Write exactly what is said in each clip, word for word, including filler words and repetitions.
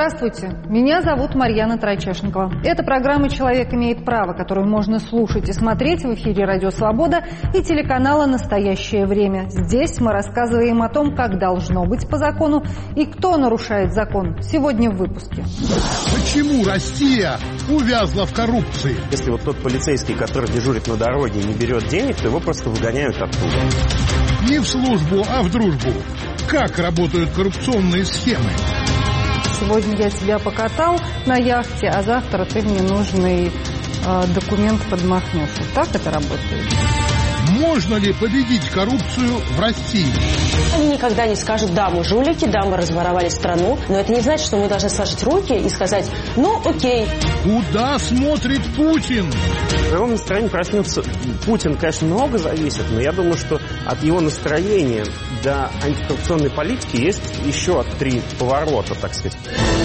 Здравствуйте, меня зовут Марьяна Трайчешникова. Это программа «Человек имеет право», которую можно слушать и смотреть в эфире «Радио Свобода» и телеканала «Настоящее время». Здесь мы рассказываем о том, как должно быть по закону и кто нарушает закон. Сегодня в выпуске. Почему Россия увязла в коррупции? Если вот тот полицейский, который дежурит на дороге, не берет денег, то его просто выгоняют оттуда. Не в службу, а в дружбу. Как работают коррупционные схемы? Сегодня я тебя покатал на яхте, а завтра ты мне нужный э, документ подмахнешь. Вот так это работает? Можно ли победить коррупцию в России? Они никогда не скажут: да, мы жулики, да, мы разворовали страну, но это не значит, что мы должны сложить руки и сказать: ну, окей. Куда смотрит Путин? В каком настроении проснется Путин, конечно, много зависит, но я думаю, что от его настроения до антикоррупционной политики есть еще три поворота, так сказать.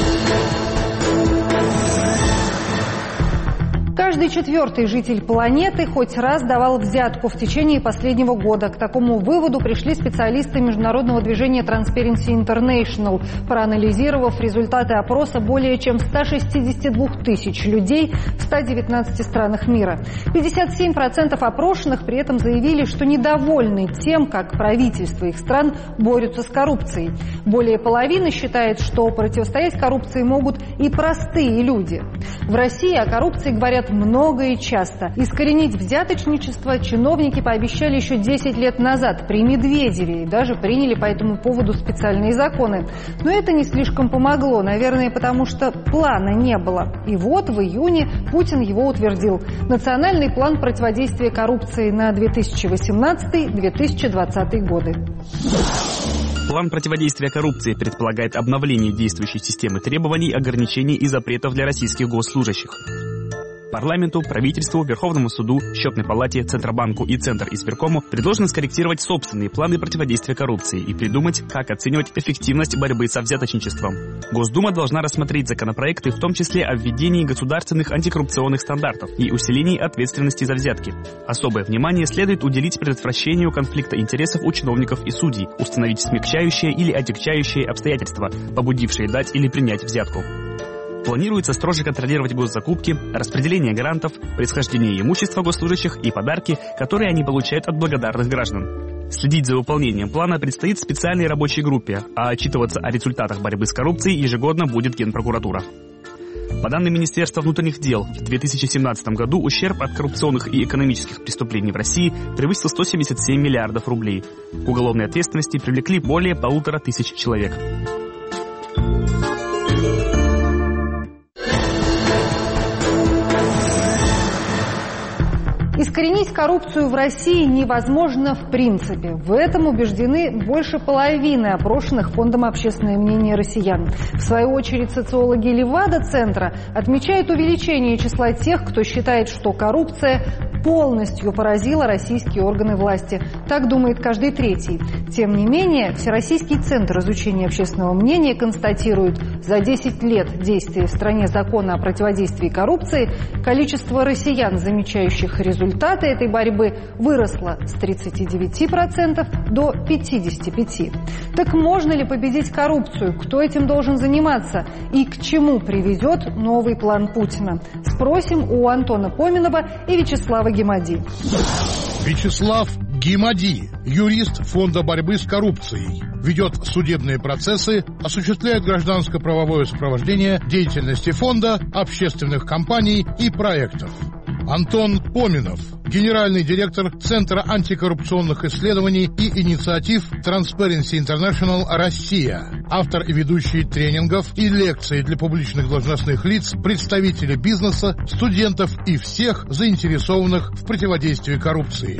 Каждый четвертый житель планеты хоть раз давал взятку в течение последнего года. К такому выводу пришли специалисты международного движения Transparency International, проанализировав результаты опроса более чем ста шестидесяти двух тысяч людей в ста девятнадцати странах мира. пятьдесят семь процентов опрошенных при этом заявили, что недовольны тем, как правительства их стран борются с коррупцией. Более половины считает, что противостоять коррупции могут и простые люди. В России о коррупции говорят много и часто. Искоренить взяточничество чиновники пообещали еще десять лет назад при Медведеве и даже приняли по этому поводу специальные законы. Но это не слишком помогло, наверное, потому что плана не было. И вот в июне Путин его утвердил. Национальный план противодействия коррупции на две тысячи восемнадцатый — две тысячи двадцатый годы. План противодействия коррупции предполагает обновление действующей системы требований, ограничений и запретов для российских госслужащих. Парламенту, правительству, Верховному суду, Счетной палате, Центробанку и Центризбиркому предложено скорректировать собственные планы противодействия коррупции и придумать, как оценивать эффективность борьбы со взяточничеством. Госдума должна рассмотреть законопроекты, в том числе о введении государственных антикоррупционных стандартов и усилении ответственности за взятки. Особое внимание следует уделить предотвращению конфликта интересов у чиновников и судей, установить смягчающие или отягчающие обстоятельства, побудившие дать или принять взятку. Планируется строже контролировать госзакупки, распределение грантов, происхождение имущества госслужащих и подарки, которые они получают от благодарных граждан. Следить за выполнением плана предстоит специальной рабочей группе, а отчитываться о результатах борьбы с коррупцией ежегодно будет Генпрокуратура. По данным Министерства внутренних дел, в две тысячи семнадцатом году ущерб от коррупционных и экономических преступлений в России превысил сто семьдесят семь миллиардов рублей. К уголовной ответственности привлекли более полутора тысяч человек. Искоренить коррупцию в России невозможно в принципе. В этом убеждены больше половины опрошенных Фондом «Общественное мнение» россиян. В свою очередь социологи Левада-центра отмечают увеличение числа тех, кто считает, что коррупция полностью поразила российские органы власти. Так думает каждый третий. Тем не менее, Всероссийский центр изучения общественного мнения констатирует, за десять лет действия в стране закона о противодействии коррупции количество россиян, замечающих результаты этой борьбы, выросло с тридцати девяти процентов до пятидесяти пяти процентов. Так можно ли победить коррупцию? Кто этим должен заниматься? И к чему приведет новый план Путина? Спросим у Антона Поминова и Вячеслава Гимади. Вячеслав Гимади, юрист Фонда борьбы с коррупцией, ведет судебные процессы, осуществляет гражданско-правовое сопровождение деятельности фонда, общественных компаний и проектов. Антон Поминов, генеральный директор Центра антикоррупционных исследований и инициатив Transparency International Россия, автор и ведущий тренингов и лекций для публичных должностных лиц, представителей бизнеса, студентов и всех заинтересованных в противодействии коррупции.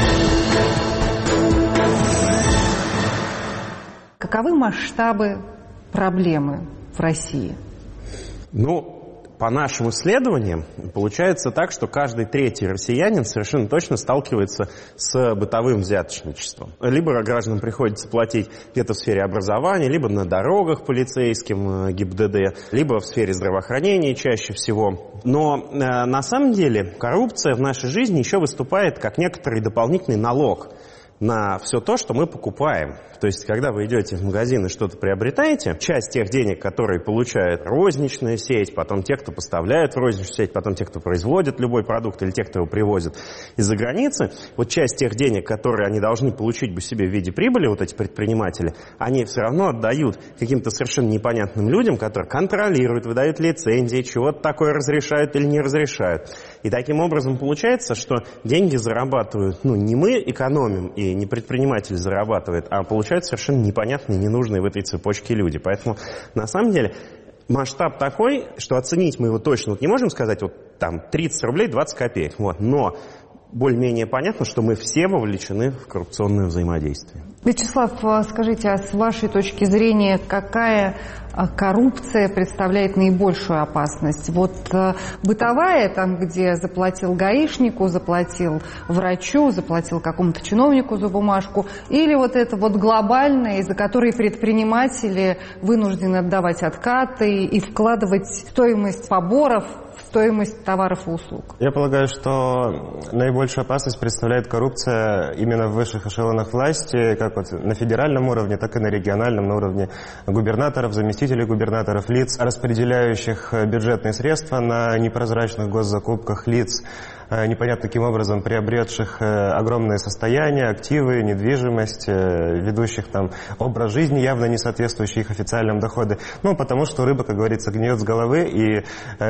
Каковы масштабы проблемы в России? Ну, по нашим исследованиям, получается так, что каждый третий россиянин совершенно точно сталкивается с бытовым взяточничеством. Либо гражданам приходится платить где-то в сфере образования, либо на дорогах полицейским, ГИБДД, либо в сфере здравоохранения чаще всего. Но э, на самом деле коррупция в нашей жизни еще выступает как некоторый дополнительный налог. на все то, что мы покупаем. То есть, когда вы идете в магазин и что-то приобретаете, часть тех денег, которые получает розничная сеть, потом те, кто поставляет в розничную сеть, потом те, кто производит любой продукт, или те, кто его привозит из-за границы, вот часть тех денег, которые они должны получить бы себе в виде прибыли, вот эти предприниматели, они все равно отдают каким-то совершенно непонятным людям, которые контролируют, выдают лицензии, чего-то такое разрешают или не разрешают. И таким образом получается, что деньги зарабатывают, ну, не мы экономим и не предприниматель зарабатывает, а получают совершенно непонятные, ненужные в этой цепочке люди. Поэтому, на самом деле, масштаб такой, что оценить мы его точно вот не можем сказать, вот там тридцать рублей двадцать копеек. Вот. Но более-менее понятно, что мы все вовлечены в коррупционное взаимодействие. Вячеслав, скажите, а с вашей точки зрения, какая коррупция представляет наибольшую опасность? Вот бытовая, там, где заплатил гаишнику, заплатил врачу, заплатил какому-то чиновнику за бумажку, или вот это вот глобальная, из-за которой предприниматели вынуждены отдавать откаты и вкладывать стоимость поборов в стоимость товаров и услуг? Я полагаю, что наибольшую опасность представляет коррупция именно в высших эшелонах власти, как вот на федеральном уровне, так и на региональном, на уровне губернаторов, заместителей губернаторов, лиц, распределяющих бюджетные средства на непрозрачных госзакупках, лиц, непонятно каким образом приобретших огромные состояния, активы, недвижимость, ведущих там образ жизни, явно не соответствующий их официальным доходам. Ну, потому что рыба, как говорится, гниет с головы, и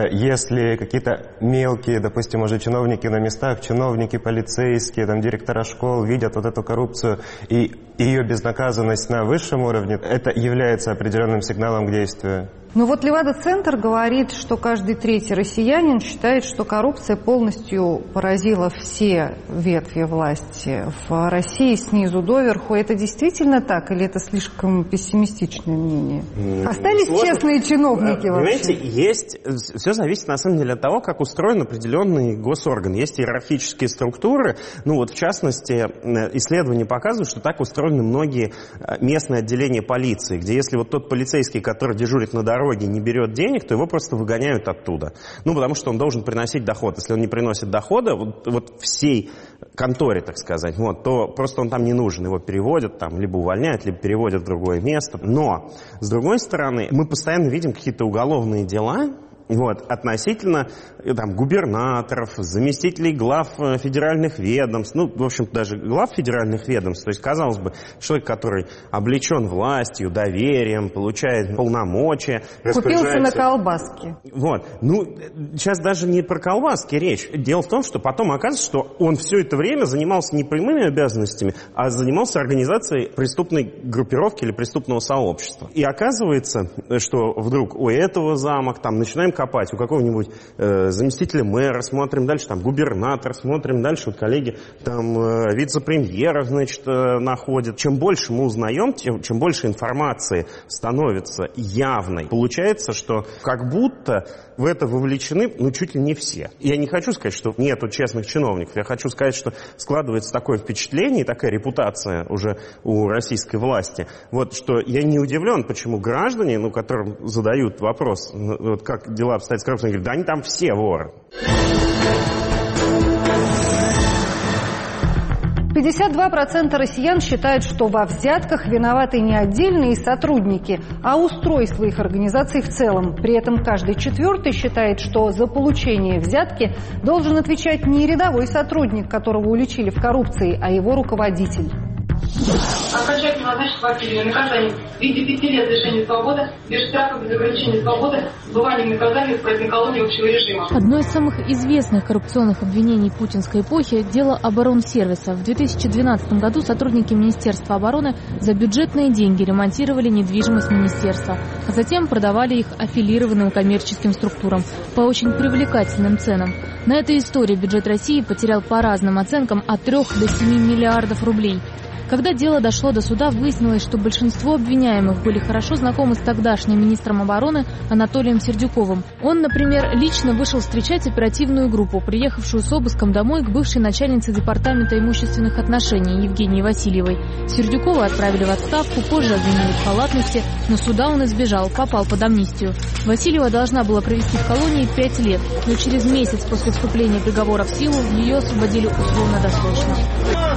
если какие-то мелкие, допустим, уже чиновники на местах, чиновники полицейские, там, директора школ видят вот эту коррупцию и ее безнаказанность на высшем уровне, это является определенным сигналом к действию. Ну вот Левада-центр говорит, что каждый третий россиянин считает, что коррупция полностью поразила все ветви власти в России снизу доверху. Это действительно так или это слишком пессимистичное мнение? Остались Сложно. честные чиновники Понимаете, вообще? есть, все зависит на самом деле от того, как устроен определенный госорган. Есть иерархические структуры, ну вот в частности исследования показывают, что так устроены многие местные отделения полиции, где если вот тот полицейский, который дежурит на дороге, не берет денег, то его просто выгоняют оттуда. Ну, потому что он должен приносить доход. Если он не приносит дохода, вот, вот всей конторе, так сказать, вот, то просто он там не нужен. Его переводят, там, либо увольняют, либо переводят в другое место. Но, с другой стороны, мы постоянно видим какие-то уголовные дела, вот, относительно там, губернаторов, заместителей глав федеральных ведомств, ну, в общем, даже глав федеральных ведомств. То есть, казалось бы, человек, который облечен властью, доверием, получает полномочия. Купился на колбаски. Вот. Ну, сейчас даже не про колбаски речь. Дело в том, что потом оказывается, что он все это время занимался не прямыми обязанностями, а занимался организацией преступной группировки или преступного сообщества. И оказывается, что вдруг у этого зама там начинаем копать, у какого-нибудь э, заместителя мэра, смотрим дальше, там, губернатор, смотрим дальше, вот коллеги, там, э, вице-премьеров, значит, э, находят. Чем больше мы узнаем, тем, чем больше информации становится явной. Получается, что как будто в это вовлечены, ну, чуть ли не все. Я не хочу сказать, что нету честных чиновников, я хочу сказать, что складывается такое впечатление, такая репутация уже у российской власти, вот, что я не удивлен, почему граждане, ну, которым задают вопрос, вот, как дела обстоят с коррупцией, говорят, да они там все воры. пятьдесят два процента россиян считают, что во взятках виноваты не отдельные сотрудники, а устройство их организаций в целом. При этом каждый четвертый считает, что за получение взятки должен отвечать не рядовой сотрудник, которого уличили в коррупции, а его руководитель. Окончательно назначить партийное наказание в виде пяти лет лишения свободы, без штрафа, без ограничения свободы, сбыванием наказания в исправительной колонии общего режима. Одно из самых известных коррупционных обвинений путинской эпохи – дело оборонсервиса. В две тысячи двенадцатом году сотрудники Министерства обороны за бюджетные деньги ремонтировали недвижимость министерства, а затем продавали их аффилированным коммерческим структурам по очень привлекательным ценам. На этой истории бюджет России потерял по разным оценкам от трёх до семи миллиардов рублей. Когда дело дошло до суда, выяснилось, что большинство обвиняемых были хорошо знакомы с тогдашним министром обороны Анатолием Сердюковым. Он, например, лично вышел встречать оперативную группу, приехавшую с обыском домой к бывшей начальнице Департамента имущественных отношений Евгении Васильевой. Сердюкова отправили в отставку, позже обвинили в халатности, но суда он избежал, попал под амнистию. Васильева должна была провести в колонии пять лет, но через месяц после вступления приговора в силу ее освободили условно-досрочно.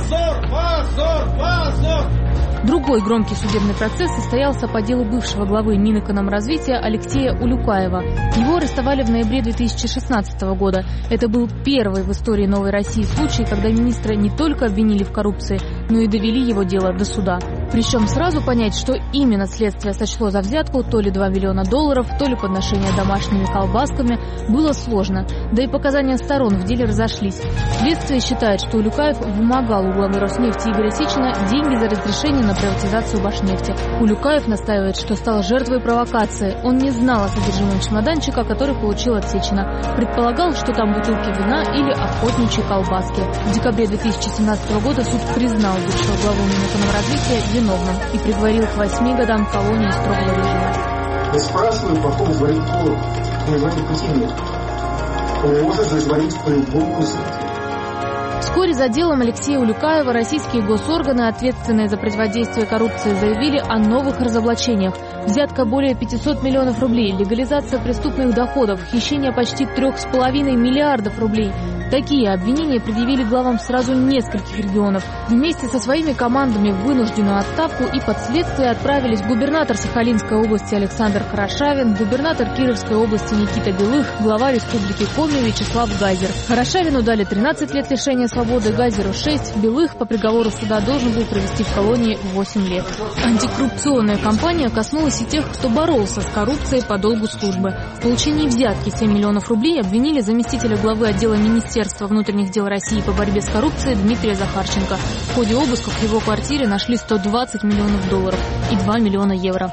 Позор, позор, позор! Другой громкий судебный процесс состоялся по делу бывшего главы Минэкономразвития Алексея Улюкаева. Его арестовали в ноябре две тысячи шестнадцатого года. Это был первый в истории Новой России случай, когда министра не только обвинили в коррупции, но и довели его дело до суда. Причем сразу понять, что именно следствие сочло за взятку, то ли два миллиона долларов, то ли подношение домашними колбасками, было сложно. Да и показания сторон в деле разошлись. Следствие считает, что Улюкаев вымогал у главы Роснефти Игоря Сечина деньги за разрешение на приватизацию Башнефти. Улюкаев настаивает, что стал жертвой провокации. Он не знал о содержимом чемоданчика, который получил от Сечина. Предполагал, что там бутылки вина или охотничьи колбаски. В декабре две тысячи семнадцатого года суд признал бывшего главу Минэкономразвития виновным и приговорил к восьми годам колонии строгого режима. Я спрашиваю, потом говорит холод. Он говорит по тебе. Он может зазвонить по любому случаю. Вскоре за делом Алексея Улюкаева российские госорганы, ответственные за противодействие коррупции, заявили о новых разоблачениях. Взятка более пятисот миллионов рублей, легализация преступных доходов, хищение почти трех с половиной миллиардов рублей. Такие обвинения предъявили главам сразу нескольких регионов. Вместе со своими командами в вынужденную отставку и под следствие отправились губернатор Сахалинской области Александр Хорошавин, губернатор Кировской области Никита Белых, глава республики Коми Вячеслав Газер. Хорошавину дали тринадцать лет лишения свободы, Газеру шесть. Белых по приговору суда должен был провести в колонии восемь лет. Антикоррупционная кампания коснулась и тех, кто боролся с коррупцией по долгу службы. В получении взятки семь миллионов рублей обвинили заместителя главы отдела Министерства внутренних дел России по борьбе с коррупцией Дмитрия Захарченко. В ходе обысков в его квартире нашли сто двадцать миллионов долларов и два миллиона евро.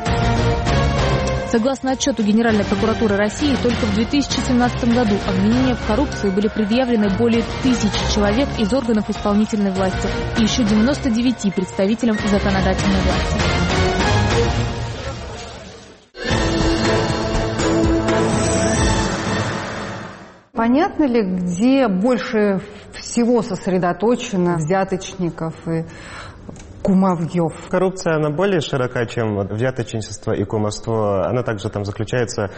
Согласно отчету Генеральной прокуратуры России, только в две тысячи семнадцатом году обвинения в коррупции были предъявлены более тысячи человек из органов исполнительной власти и еще девяноста девяти представителям законодательной власти. Понятно ли, где больше всего сосредоточено взяточников и кумовьев? Коррупция, она более широка, чем вот взяточничество и кумовство. Она также там заключается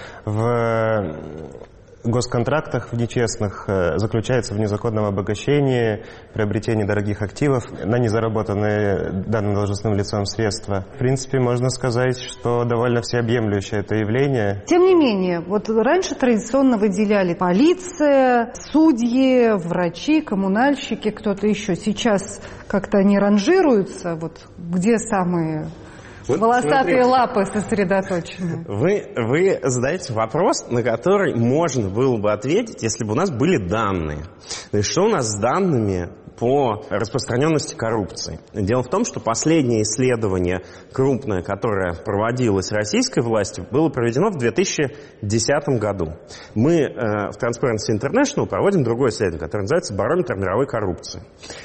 в госконтрактах, в нечестных, заключается в незаконном обогащении, приобретении дорогих активов на незаработанные данным должностным лицом средства. В принципе, можно сказать, что довольно всеобъемлющее это явление. Тем не менее, вот раньше традиционно выделяли полиция, судьи, врачи, коммунальщики, кто-то еще. Сейчас как-то они ранжируются, вот где самые... Вот волосатые смотрите, лапы сосредоточены. Вы, вы задаете вопрос, на который можно было бы ответить, если бы у нас были данные. То есть, что у нас с данными по распространенности коррупции? Дело в том, что последнее исследование крупное, которое проводилось российской властью, было проведено в две тысячи десятом году. Мы э, в Transparency International проводим другое исследование, которое называется «Барометр мировой коррупции».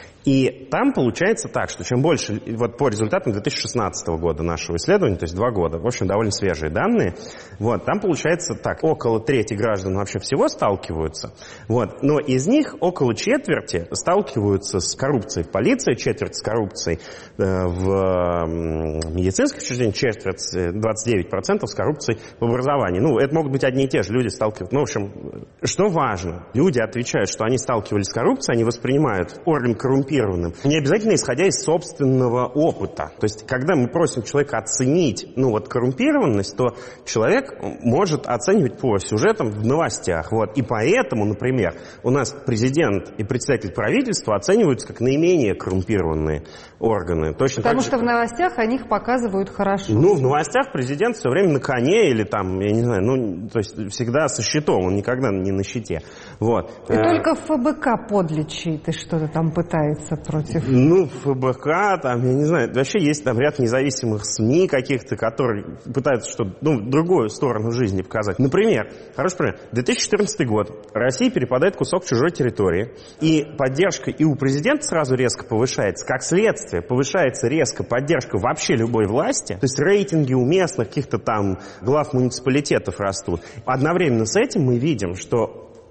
И там получается так, что чем больше, вот по результатам две тысячи шестнадцатого года нашего исследования, то есть два года, в общем, довольно свежие данные, вот, там получается так, около трети граждан вообще всего сталкиваются, вот, но из них около четверти сталкиваются с коррупцией в полиции, четверть с коррупцией э, в медицинских учреждениях, четверть, двадцать девять процентов с коррупцией в образовании. Ну, это могут быть одни и те же люди сталкиваются. Ну, в общем, что важно, люди отвечают, что они сталкивались с коррупцией, они воспринимают орган коррумпированным, не обязательно исходя из собственного опыта. То есть, когда мы просим человека оценить, ну, вот, коррумпированность, то человек может оценивать по сюжетам в новостях. Вот. И поэтому, например, у нас президент и председатель правительства оцениваются как наименее коррумпированные органы. Точно Потому так что же, в новостях о них показывают хорошо. Ну, в новостях президент все время на коне или там, я не знаю, ну, то есть всегда со щитом, он никогда не на щите. Вот. И только ФБК подлечит и что-то там пытается против... Ну, ФБК, там, я не знаю, вообще есть там ряд независимых СМИ каких-то, которые пытаются что-то, ну, другую сторону жизни показать. Например, хороший пример, две тысячи четырнадцатый год, Россия перепадает кусок чужой территории, и поддержка и у президента сразу резко повышается, как следствие, повышается резко поддержка вообще любой власти, то есть рейтинги у местных каких-то там глав муниципалитетов растут. Одновременно с этим мы видим, что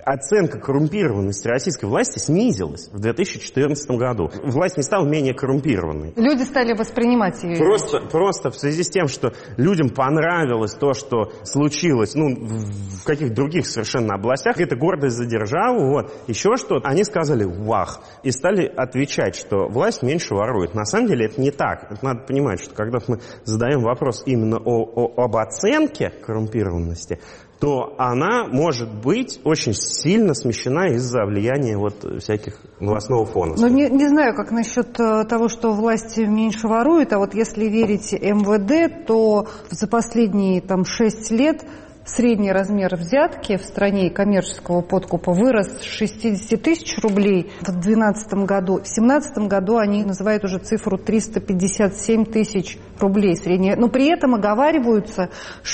Оценка коррумпированности российской власти снизилась в две тысячи четырнадцатом году. Власть не стала менее коррумпированной. Люди стали воспринимать ее. Просто, просто в связи с тем, что людям понравилось то, что случилось, ну, в каких-то других совершенно областях, это гордость за державу, вот, еще что-то, они сказали «вах», и стали отвечать, что власть меньше ворует. На самом деле это не так. Это надо понимать, что когда мы задаем вопрос именно о, о, об оценке коррумпированности, то она может быть очень сильно смещена из-за влияния вот всяких новостного фона. Ну, не, не знаю, как насчет того, что власть меньше ворует, а вот если верить эм вэ дэ, то за последние там шесть лет средний размер взятки в стране и коммерческого подкупа вырос с шестидесяти тысяч рублей в две тысячи двенадцатом году. В две тысячи семнадцатом году они называют уже цифру триста пятьдесят семь тысяч рублей средняя. Но при этом оговариваются,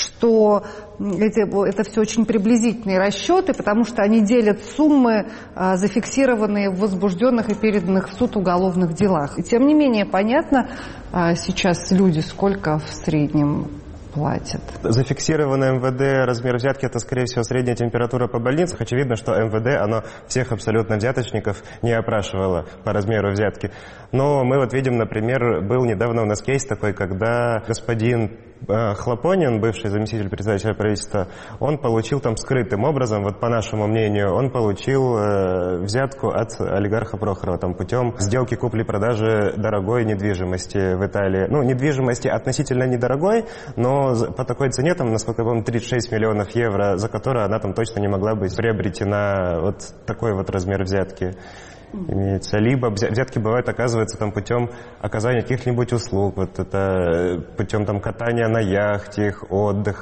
что это, это все очень приблизительные расчеты, потому что они делят суммы, зафиксированные в возбужденных и переданных в суд уголовных делах. И тем не менее, понятно сейчас люди, сколько в среднем платят. Зафиксированный эм вэ дэ размер взятки — это, скорее всего, средняя температура по больницах. Очевидно, что эм вэ дэ, оно всех абсолютно взяточников не опрашивало по размеру взятки. Но мы вот видим, например, был недавно у нас кейс такой, когда господин Хлопонин, бывший заместитель председателя правительства, он получил там скрытым образом, вот по нашему мнению, он получил э, взятку от олигарха Прохорова там путем сделки купли-продажи дорогой недвижимости в Италии. Ну, недвижимости относительно недорогой, но по такой цене, там, насколько я помню, тридцать шесть миллионов евро, за которые она там точно не могла быть приобретена. Вот такой вот размер взятки имеется. Либо взятки бывают, оказывается, там путем оказания каких-нибудь услуг, вот это путем там катания на яхте, их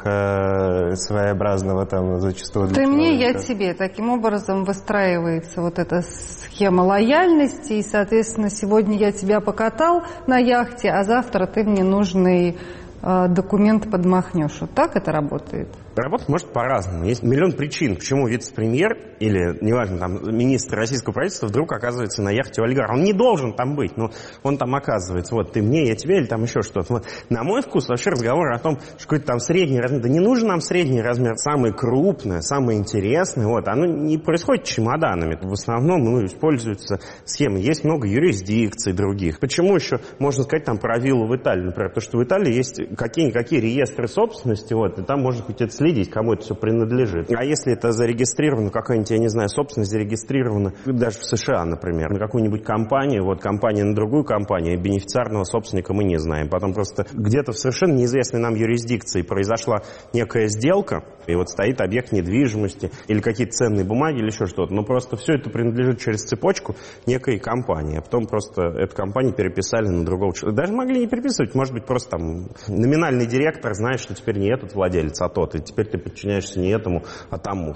отдыха своеобразного там зачастую. Ты мне, я тебе. Таким образом выстраивается вот эта схема лояльности, и, соответственно, сегодня я тебя покатал на яхте, а завтра ты мне нужный э, документ подмахнешь. Вот так это работает? Работать может по-разному. Есть миллион причин, почему вице-премьер или, неважно, там, министр российского правительства вдруг оказывается на яхте у олигарха. Он не должен там быть, но он там оказывается. Вот, ты мне, я тебе, или там еще что-то. Вот. На мой вкус вообще разговор о том, что какой-то там средний размер. Да не нужен нам средний размер. Самое крупное, самое интересное. Вот. Оно не происходит чемоданами. В основном, ну, используются схемы. Есть много юрисдикций других. Почему еще можно сказать там про виллу в Италии, например? Потому что в Италии есть какие-никакие реестры собственности, вот, и там можно хоть это следить, кому это все принадлежит. А если это зарегистрировано, какая-нибудь, я не знаю, собственность зарегистрирована даже в США, например, на какую-нибудь компанию, вот компания на другую компанию, бенефициарного собственника мы не знаем. Потом просто где-то в совершенно неизвестной нам юрисдикции произошла некая сделка, и вот стоит объект недвижимости, или какие-то ценные бумаги, или еще что-то. Но просто все это принадлежит через цепочку некой компании. А потом просто эту компанию переписали на другого человека. Даже могли не переписывать, может быть, просто там номинальный директор знает, что теперь не этот владелец, а тот, и теперь ты подчиняешься не этому, а тому.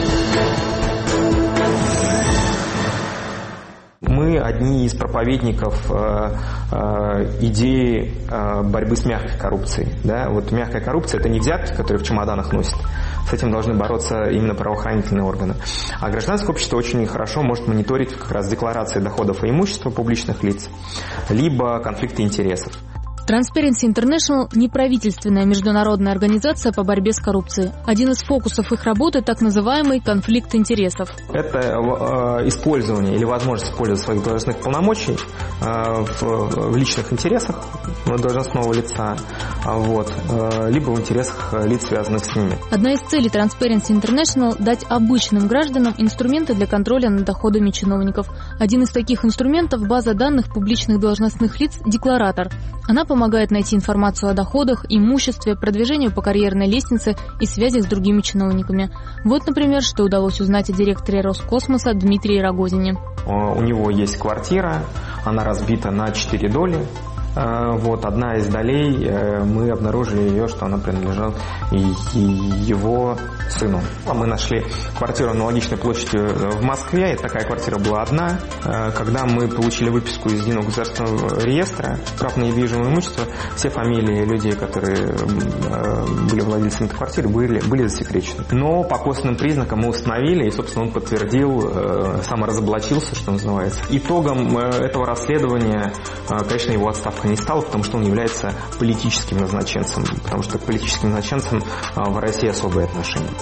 Мы одни из проповедников э, э, идеи э, борьбы с мягкой коррупцией. Да? Вот мягкая коррупция – это не взятки, которые в чемоданах носят. С этим должны бороться именно правоохранительные органы. А гражданское общество очень хорошо может мониторить как раз декларации доходов и имущества публичных лиц, либо конфликты интересов. Transparency International – неправительственная международная организация по борьбе с коррупцией. Один из фокусов их работы – так называемый конфликт интересов. Это э, использование или возможность использовать своих должностных полномочий э, в, в личных интересах должностного лица, вот, э, либо в интересах лиц, связанных с ними. Одна из целей Transparency International – дать обычным гражданам инструменты для контроля над доходами чиновников. Один из таких инструментов – база данных публичных должностных лиц «Декларатор». Она помогает найти информацию о доходах, имуществе, продвижению по карьерной лестнице и связи с другими чиновниками. Вот, например, что удалось узнать о директоре Роскосмоса Дмитрии Рогозине. У него есть квартира, она разбита на четыре доли. Вот, одна из долей, мы обнаружили ее, что она принадлежала его сыну. Мы нашли квартиру аналогичной площадью в Москве, и такая квартира была одна. Когда мы получили выписку из Единого государственного реестра прав на недвижимое имущество, все фамилии людей, которые были владельцами этой квартиры, были, были засекречены. Но по косвенным признакам мы установили, и, собственно, он подтвердил, саморазоблачился, что называется. Итогом этого расследования, конечно, его отставка не стало, потому что он является политическим назначенцем, потому что к политическим назначенцам в России особые отношения.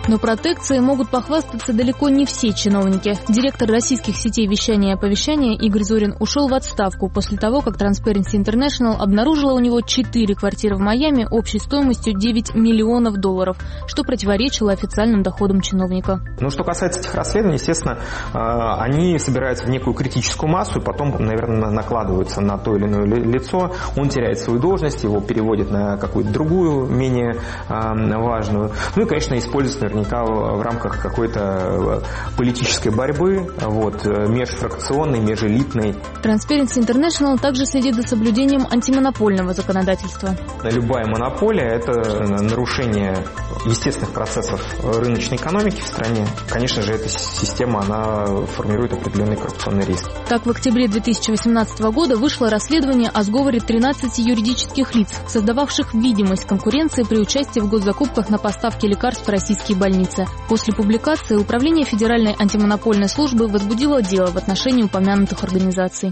Но протекцией могут похвастаться далеко не все чиновники. Директор российских сетей вещания и оповещания Игорь Зорин ушел в отставку после того, как Transparency International обнаружила у него четыре квартиры в Майами общей стоимостью девять миллионов долларов, что противоречило официальным доходам чиновника. Ну, что касается этих расследований, естественно, они собираются в некую критическую массу и потом, наверное, накладываются на то или иное лицо. Он теряет свою должность, его переводят на какую-то другую, менее важную. Ну и, конечно, используется наверняка в рамках какой-то политической борьбы, вот, межфракционной, межэлитной. Transparency International также следит за соблюдением антимонопольного законодательства. Любая монополия – это нарушение естественных процессов рыночной экономики в стране. Конечно же, эта система, она формирует определенные коррупционные риски. Так, в октябре две тысячи восемнадцатого года вышло расследование о сговоре тринадцати юридических лиц, создававших видимость конкуренции при участии в госзакупках на поставки лекарств в российские больницы. После публикации Управление Федеральной антимонопольной службы возбудило дело в отношении упомянутых организаций.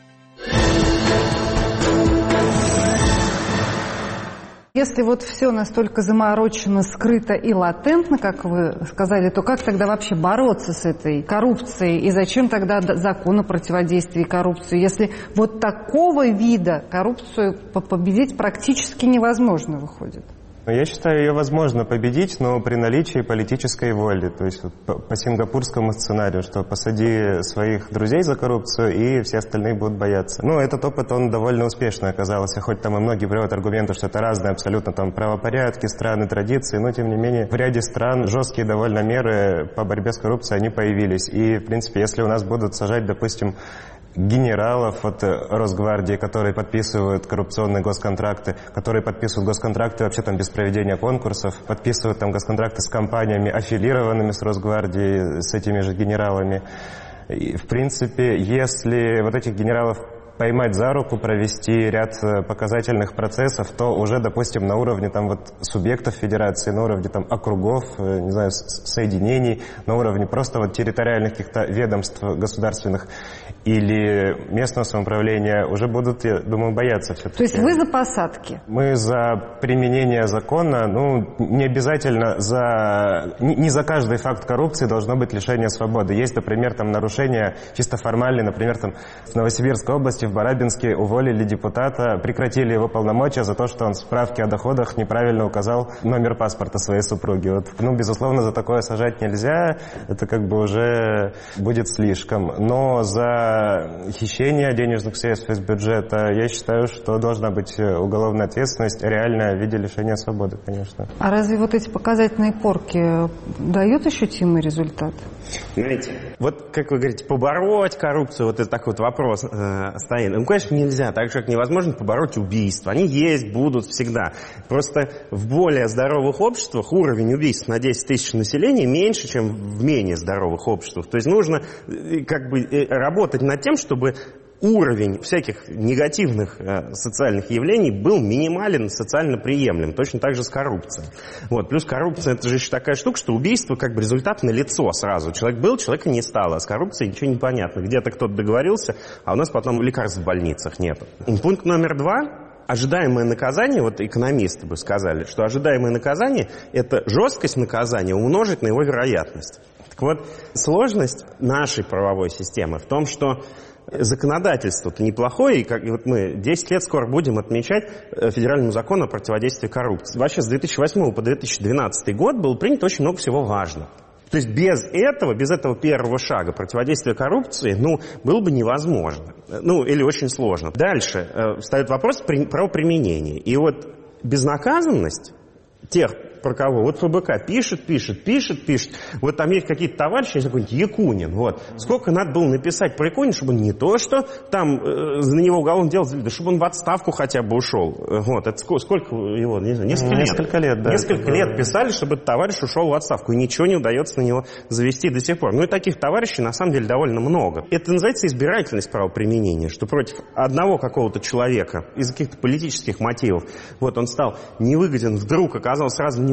Если вот все настолько заморочено, скрыто и латентно, как вы сказали, то как тогда вообще бороться с этой коррупцией? И зачем тогда закон о противодействии коррупции, если вот такого вида коррупцию победить практически невозможно выходит? Я считаю, ее возможно победить, но при наличии политической воли. То есть вот по, по сингапурскому сценарию, что посади своих друзей за коррупцию, и все остальные будут бояться. Ну, этот опыт, он довольно успешный оказался, хоть там и многие приводят аргументы, что это разные абсолютно там правопорядки, страны, традиции, но тем не менее в ряде стран жесткие довольно меры по борьбе с коррупцией, они появились. И, в принципе, если у нас будут сажать, допустим, генералов от Росгвардии, которые подписывают коррупционные госконтракты, которые подписывают госконтракты вообще там без проведения конкурсов, подписывают там госконтракты с компаниями, аффилированными с Росгвардией, с этими же генералами. И, в принципе, если вот этих генералов поймать за руку, провести ряд показательных процессов, то уже, допустим, на уровне там вот субъектов федерации, на уровне там округов, не знаю, соединений, на уровне просто вот территориальных каких-то ведомств государственных или местного самоуправления уже будут, я думаю, бояться все-таки. То есть вы за посадки? Мы за применение закона, ну, не обязательно за... Не за каждый факт коррупции должно быть лишение свободы. Есть, например, там нарушения чисто формальные, например, там в Новосибирской области, в Барабинске уволили депутата, прекратили его полномочия за то, что он в справке о доходах неправильно указал номер паспорта своей супруги. Вот, ну, безусловно, за такое сажать нельзя, это как бы уже будет слишком. Но за хищение денежных средств из бюджета, я считаю, что должна быть уголовная ответственность, реальная в виде лишения свободы, конечно. А разве вот эти показательные порки дают ощутимый результат? Знаете, вот, как вы говорите, побороть коррупцию, вот это такой вот вопрос э, стоит. Ну, конечно, нельзя, так же, как невозможно побороть убийства. Они есть, будут всегда. Просто в более здоровых обществах уровень убийств на десять тысяч населения меньше, чем в менее здоровых обществах. То есть нужно как бы работать над тем, чтобы уровень всяких негативных э, социальных явлений был минимален, социально приемлем. Точно так же с коррупцией. Вот. Плюс коррупция – это же еще такая штука, что убийство как бы результат налицо сразу. Человек был, человека не стало. А с коррупцией ничего не понятно. Где-то кто-то договорился, а у нас потом лекарств в больницах нет. Пункт номер два. Ожидаемое наказание, вот экономисты бы сказали, что ожидаемое наказание – это жесткость наказания умножить на его вероятность. Так вот, сложность нашей правовой системы в том, что законодательство-то неплохое, и, как, и вот мы десять лет скоро будем отмечать федеральному закону о противодействии коррупции. Вообще с две тысячи восьмого по две тысячи двенадцатый год было принято очень много всего важного. То есть без этого, без этого первого шага противодействия коррупции, ну, было бы невозможно. Ну, или очень сложно. Дальше э, встает вопрос при, про применение. И вот безнаказанность тех, про кого, вот ФБК пишет, пишет, пишет, пишет. Вот там есть какие-то товарищи, есть какой-нибудь Якунин. Вот. Сколько надо было написать про Якунина, чтобы он не то, что там э, на него уголовное дело, да чтобы он в отставку хотя бы ушел. Вот. Это сколько, сколько его, не знаю, несколько, несколько лет. лет да. Несколько лет писали, чтобы этот товарищ ушел в отставку. И ничего не удается на него завести до сих пор. Ну и таких товарищей на самом деле довольно много. Это называется избирательность правоприменения, что против одного какого-то человека из каких-то политических мотивов, вот он стал невыгоден, вдруг оказалось сразу на него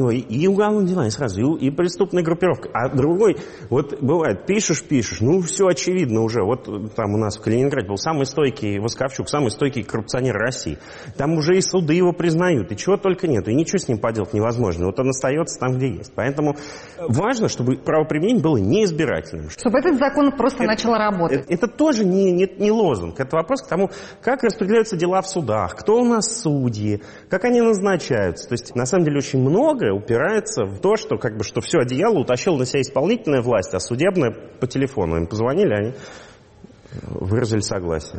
него и, и уголовные дела, и сразу, и, и преступная группировка. А другой, вот бывает, пишешь, пишешь, ну все очевидно уже. Вот там у нас в Калининграде был самый стойкий Восковчук, самый стойкий коррупционер России. Там уже и суды его признают, и чего только нет, и ничего с ним поделать невозможно. Вот он остается там, где есть. Поэтому важно, чтобы правоприменение было неизбирательным. Чтобы этот закон просто это, начал работать. Это, это тоже не, не, не лозунг. Это вопрос к тому, как распределяются дела в судах, кто у нас судьи, как они назначаются. То есть, на самом деле, очень многое упирается в то, что, как бы, что все одеяло утащила на себя исполнительная власть, а судебная по телефону. Им позвонили, они выразили согласие.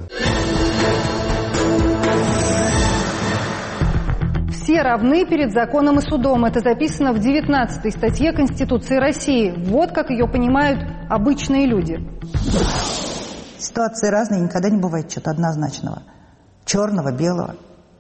Все равны перед законом и судом. Это записано в девятнадцатой статье Конституции России. Вот как ее понимают обычные люди. Ситуации разные, никогда не бывает чего-то однозначного. Черного, белого.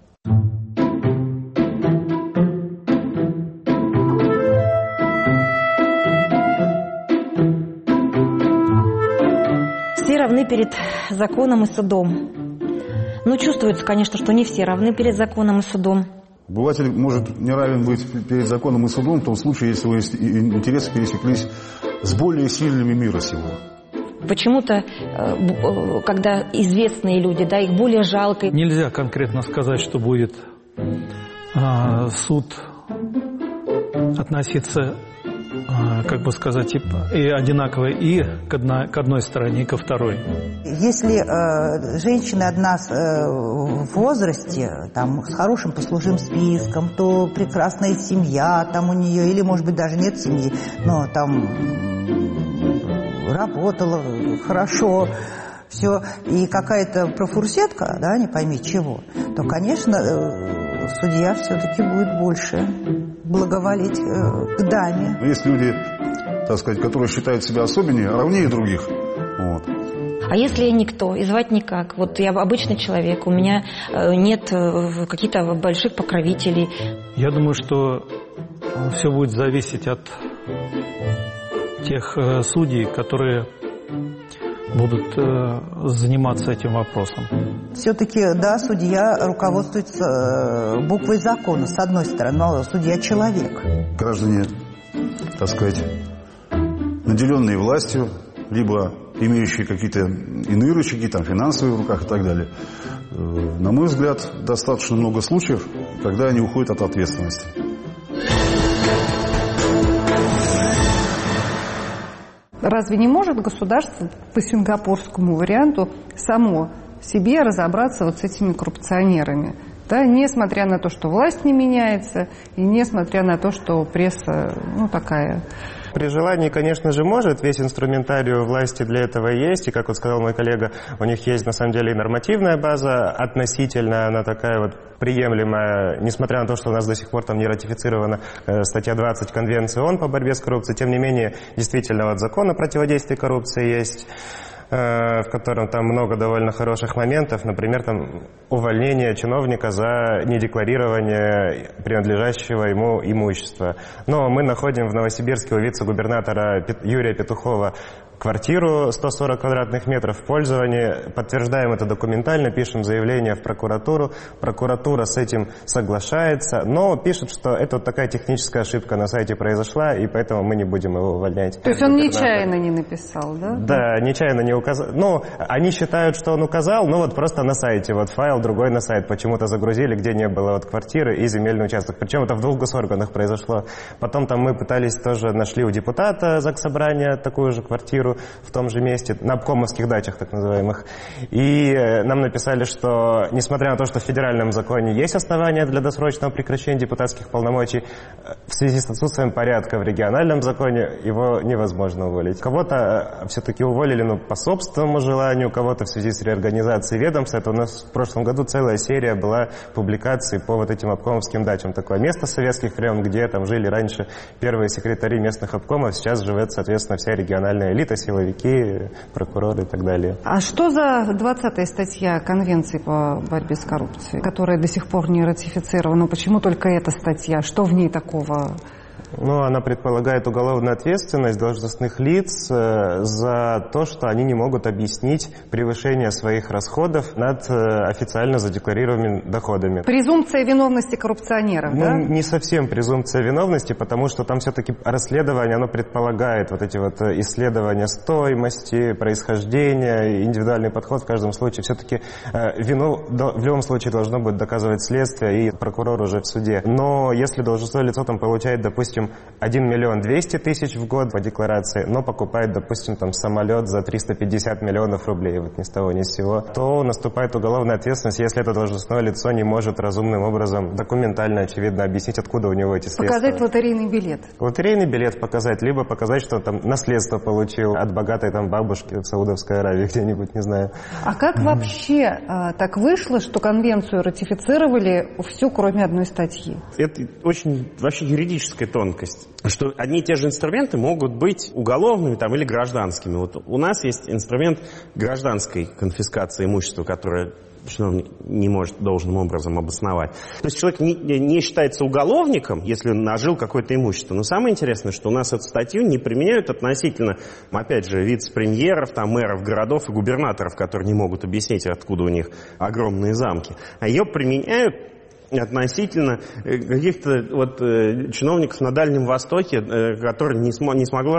Все равны перед законом и судом. Ну, чувствуется, конечно, что не все равны перед законом и судом. Обыватель может не равен быть перед законом и судом в том случае, если его интересы пересеклись с более сильными мира сего. Почему-то, когда известные люди, да, их более жалко. Нельзя конкретно сказать, что будет а, суд относиться, а, как бы сказать, и одинаково и к, одна, к одной стороне, и ко второй. Если э, женщина одна э, в возрасте, там, с хорошим послужным списком, то прекрасная семья там у нее, или, может быть, даже нет семьи, но там работала хорошо, все, и какая-то профурсетка, да, не пойми чего, то, конечно, э, судья все-таки будет больше благоволить э, к даме. Есть люди, так сказать, которые считают себя особеннее, равнее других. Вот. А если я никто, и звать никак? Вот я обычный человек, у меня нет каких-то больших покровителей. Я думаю, что все будет зависеть от тех судей, которые будут заниматься этим вопросом. Все-таки, да, судья руководствуется буквой закона, с одной стороны, но судья человек. Граждане, так сказать, наделенные властью, либо имеющие какие-то иные рычаги, там, финансовые в руках и так далее. На мой взгляд, достаточно много случаев, когда они уходят от ответственности. Разве не может государство по сингапурскому варианту само себе разобраться вот с этими коррупционерами? Да, несмотря на то, что власть не меняется, и несмотря на то, что пресса, ну, такая... При желании, конечно же, может. Весь инструментарий у власти для этого есть. И, как вот сказал мой коллега, у них есть, на самом деле, и нормативная база. Относительно она такая вот приемлемая, несмотря на то, что у нас до сих пор там не ратифицирована э, статья двадцать Конвенции ООН по борьбе с коррупцией. Тем не менее, действительно, вот закон о противодействии коррупции есть, в котором там много довольно хороших моментов. Например, там увольнение чиновника за недекларирование принадлежащего ему имущества. Но мы находим в Новосибирске у вице-губернатора Юрия Петухова квартиру сто сорок квадратных метров в пользовании, подтверждаем это документально, пишем заявление в прокуратуру, прокуратура с этим соглашается, но пишет, что это вот такая техническая ошибка на сайте произошла, и поэтому мы не будем его увольнять. То есть он нечаянно не написал, да? Да, нечаянно не указал. Ну, они считают, что он указал, ну вот просто на сайте, вот файл другой на сайт почему-то загрузили, где не было вот квартиры и земельный участок. Причем это в двух госорганах произошло. Потом там мы пытались тоже, нашли у депутата Заксобрания такую же квартиру в том же месте, на обкомовских дачах так называемых. И нам написали, что несмотря на то, что в федеральном законе есть основания для досрочного прекращения депутатских полномочий, в связи с отсутствием порядка в региональном законе его невозможно уволить. Кого-то все-таки уволили, ну, по собственному желанию, кого-то в связи с реорганизацией ведомств. Это у нас в прошлом году целая серия была публикаций по вот этим обкомовским дачам. Такое место советских времен, где там жили раньше первые секретари местных обкомов, сейчас живет, соответственно, вся региональная элита, силовики, прокуроры и так далее. А что за двадцатая статья Конвенции по борьбе с коррупцией, которая до сих пор не ратифицирована? Почему только эта статья? Что в ней такого? Ну, она предполагает уголовную ответственность должностных лиц э, за то, что они не могут объяснить превышение своих расходов над э, официально задекларированными доходами. Презумпция виновности коррупционеров, ну, да? Не совсем презумпция виновности, потому что там все-таки расследование, оно предполагает вот эти вот исследования стоимости, происхождения, индивидуальный подход в каждом случае. Все-таки э, вину в любом случае должно будет доказывать следствие и прокурор уже в суде. Но если должностное лицо там получает, допустим, один миллион двести тысяч в год по декларации, но покупает, допустим, там самолет за триста пятьдесят миллионов рублей, вот ни с того ни с сего, то наступает уголовная ответственность, если это должностное лицо не может разумным образом документально, очевидно, объяснить, откуда у него эти средства. Показать лотерейный билет. Лотерейный билет показать, либо показать, что он там наследство получил от богатой там бабушки в Саудовской Аравии где-нибудь, не знаю. А как вообще а, так вышло, что конвенцию ратифицировали всю, кроме одной статьи? Это очень вообще юридическая тонкость, что одни и те же инструменты могут быть уголовными там, или гражданскими. Вот у нас есть инструмент гражданской конфискации имущества, которое чиновник не может должным образом обосновать. То есть человек не, не считается уголовником, если он нажил какое-то имущество. Но самое интересное, что у нас эту статью не применяют относительно, опять же, вице-премьеров, там, мэров городов и губернаторов, которые не могут объяснить, откуда у них огромные замки. А ее применяют относительно каких-то вот э, чиновников на Дальнем Востоке, э, которые не, см- не смогла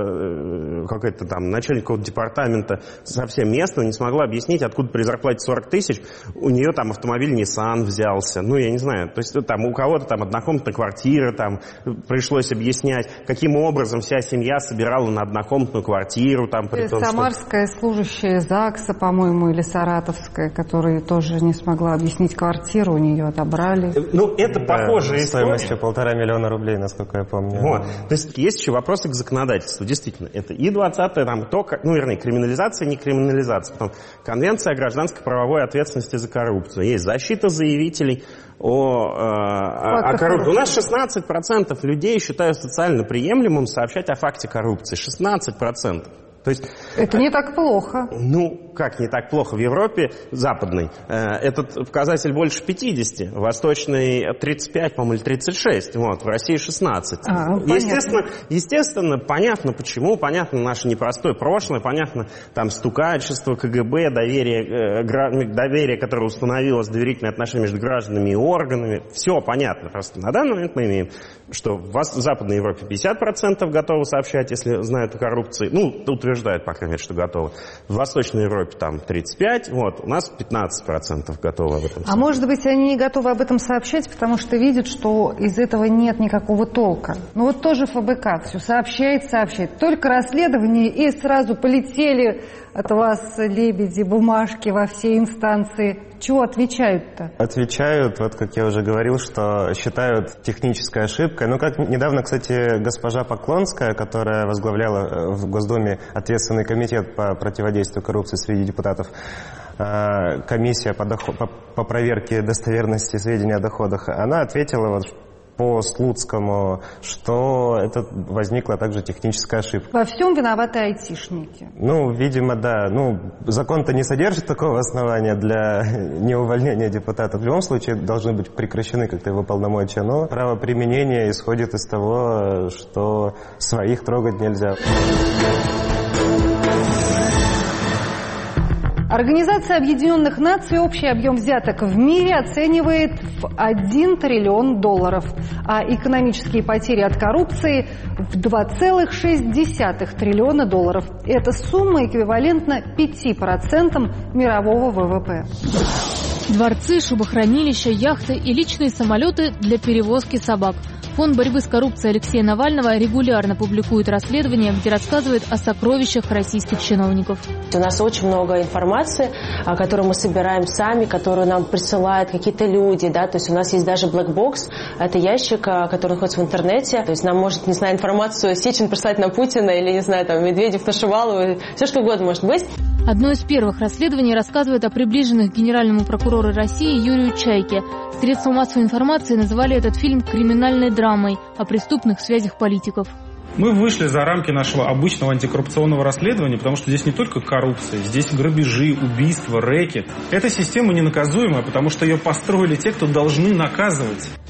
э, какая-то там начальник какого-то департамента совсем местного не смогла объяснить, откуда при зарплате сорок тысяч у нее там автомобиль Nissan взялся. Ну, я не знаю, то есть там у кого-то там однокомнатная квартира, там пришлось объяснять, каким образом вся семья собирала на однокомнатную квартиру. Там, при том, Самарская что... служащая ЗАГСа, по-моему, или Саратовская, которая тоже не смогла объяснить квартиру, у нее отобрали. Ну, это да, похожая история. Стоимостью полтора миллиона рублей, насколько я помню. Вот. То есть есть еще вопросы к законодательству. Действительно, это и двадцатое, там, то, ну, вернее, криминализация, не криминализация. Потом Конвенция о гражданской правовой ответственности за коррупцию. Есть защита заявителей о, э, о коррупции. У нас шестнадцать процентов людей считают социально приемлемым сообщать о факте коррупции. шестнадцать процентов. То есть, это не так плохо. Ну, как не так плохо? В Европе западной э, этот показатель больше пятьдесят, в восточной тридцать пять, по-моему, или тридцать шесть, вот, в России шестнадцать. А, естественно, естественно, понятно почему, понятно наше непростое прошлое, понятно там стукачество, КГБ, доверие, э, гра... доверие, которое установилось, доверительные отношения между гражданами и органами. Все понятно. Просто на данный момент мы имеем, что в Западной Европе пятьдесят процентов готовы сообщать, если знают о коррупции. Ну, утверждают, по крайней мере, что готовы. В Восточной Европе там тридцать пять, вот, у нас пятнадцать процентов готовы об этом сообщать. А может быть, они не готовы об этом сообщать, потому что видят, что из этого нет никакого толка. Ну вот тоже ФБК все сообщает, сообщает. Только расследование, и сразу полетели от вас лебеди, бумажки во все инстанции. Чего отвечают-то? Отвечают, вот как я уже говорил, что считают технической ошибкой. Ну, как недавно, кстати, госпожа Поклонская, которая возглавляла в Госдуме ответственный комитет по противодействию коррупции среди депутатов, комиссия по, доход, по, по проверке достоверности сведений о доходах, она ответила вот по Слуцкому, что это возникла также техническая ошибка. Во всем виноваты айтишники. Ну, видимо, да. Ну, закон-то не содержит такого основания для неувольнения депутатов. В любом случае должны быть прекращены как-то его полномочия. Но право применения исходит из того, что своих трогать нельзя. Организация Объединенных Наций общий объем взяток в мире оценивает в один триллион долларов, а экономические потери от коррупции в два целых шесть десятых триллиона долларов. Эта сумма эквивалентна пяти процентам мирового ВВП. Дворцы, шубохранилища, яхты и личные самолеты для перевозки собак. Фонд борьбы с коррупцией Алексея Навального регулярно публикует расследования, где рассказывает о сокровищах российских чиновников. У нас очень много информации, которую мы собираем сами, которую нам присылают какие-то люди. Да? То есть у нас есть даже блэкбокс, это ящик, который находится в интернете. То есть нам может, не знаю, информацию Сечин прислать на Путина или, не знаю, там, Медведев на Шувалову, все что угодно может быть. Одно из первых расследований рассказывает о приближенных к генеральному прокурору России Юрию Чайке. Средства массовой информации называли этот фильм криминальной драмой о преступных связях политиков. Мы вышли за рамки нашего обычного антикоррупционного расследования, потому что здесь не только коррупция, здесь грабежи, убийства, рэкет. Эта система ненаказуемая, потому что ее построили те, кто должны наказывать.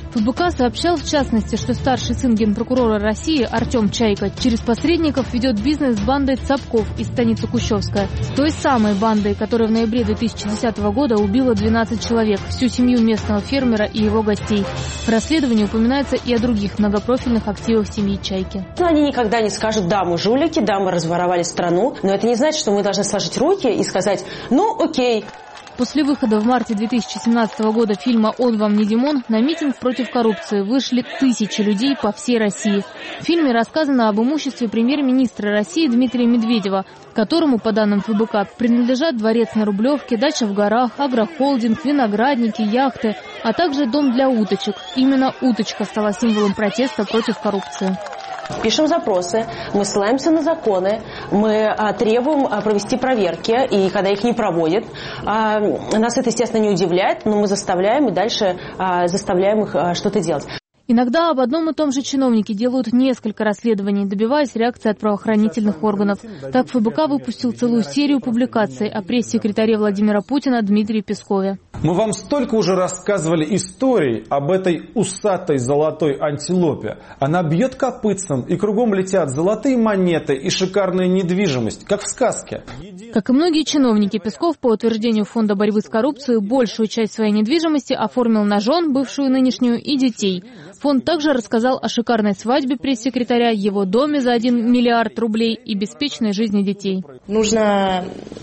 ФБК сообщал, в частности, что старший сын генпрокурора России Артем Чайка через посредников ведет бизнес с бандой Цапков из станицы Кущевская. С той самой бандой, которая в ноябре две тысячи десятого года убила двенадцать человек, всю семью местного фермера и его гостей. В расследовании упоминается и о других многопрофильных активах семьи Чайки. Они никогда не скажут: да, мы жулики, да, мы разворовали страну, но это не значит, что мы должны сложить руки и сказать: ну окей. После выхода в марте две тысячи семнадцатого года фильма «Он вам не Димон» на митинг против коррупции вышли тысячи людей по всей России. В фильме рассказано об имуществе премьер-министра России Дмитрия Медведева, которому, по данным ФБК, принадлежат дворец на Рублевке, дача в горах, агрохолдинг, виноградники, яхты, а также дом для уточек. Именно уточка стала символом протеста против коррупции. Пишем запросы, мы ссылаемся на законы, мы а, требуем а, провести проверки, и когда их не проводят, а, нас это, естественно, не удивляет, но мы заставляем и дальше а, заставляем их а, что-то делать. Иногда об одном и том же чиновнике делают несколько расследований, добиваясь реакции от правоохранительных органов. Так ФБК выпустил целую серию публикаций о пресс-секретаре Владимира Путина Дмитрии Пескове. Мы вам столько уже рассказывали историй об этой усатой золотой антилопе. Она бьет копытцем, и кругом летят золотые монеты и шикарная недвижимость, как в сказке. Как и многие чиновники, Песков, по утверждению Фонда борьбы с коррупцией, большую часть своей недвижимости оформил на жен, бывшую и нынешнюю, и детей. Фонд также рассказал о шикарной свадьбе пресс-секретаря, его доме за один миллиард рублей и беспечной жизни детей. Нужно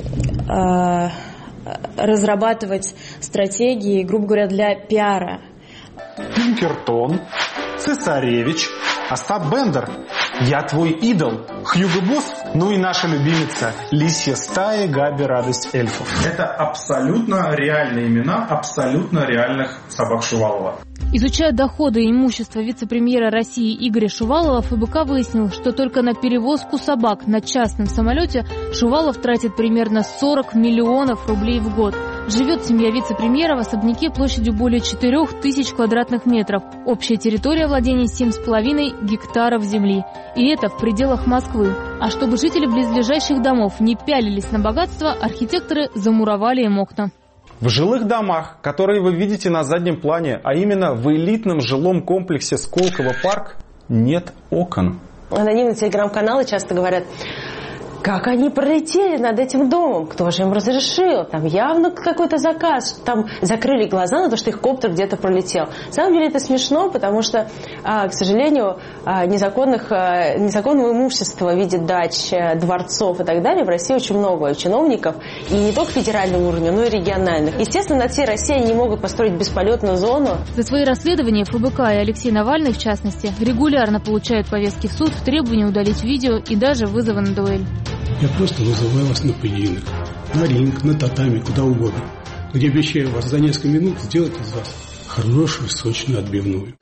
э, разрабатывать стратегии, грубо говоря, для пиара. Пинкертон, Цесаревич, Остап Бендер. Я твой идол. Хьюго Босс, ну и наша любимица Лисья стая Габи Радость эльфов. Это абсолютно реальные имена абсолютно реальных собак Шувалова. Изучая доходы и имущество вице-премьера России Игоря Шувалова, ФБК выяснил, что только на перевозку собак на частном самолете Шувалов тратит примерно сорок миллионов рублей в год. Живет семья вице-премьера в особняке площадью более четырех тысяч квадратных метров. Общая территория владений семь с половиной гектаров земли. И это в пределах Москвы. А чтобы жители близлежащих домов не пялились на богатство, архитекторы замуровали им окна. В жилых домах, которые вы видите на заднем плане, а именно в элитном жилом комплексе Сколково парк, нет окон. Анонимные телеграм-каналы часто говорят: как они пролетели над этим домом, кто же им разрешил, там явно какой-то заказ, там закрыли глаза на то, что их коптер где-то пролетел. На самом деле это смешно, потому что, к сожалению, незаконных, незаконного имущества в виде дач, дворцов и так далее в России очень много у чиновников, и не только федерального уровня, но и региональных. Естественно, над всей Россией они не могут построить бесполетную зону. За свои расследования ФБК и Алексей Навальный, в частности, регулярно получают повестки в суд, требования удалить видео и даже вызовы на дуэль. Я просто вызываю вас на поединок, на ринг, на татами, куда угодно, где обещаю вас за несколько минут сделать из вас хорошую сочную отбивную.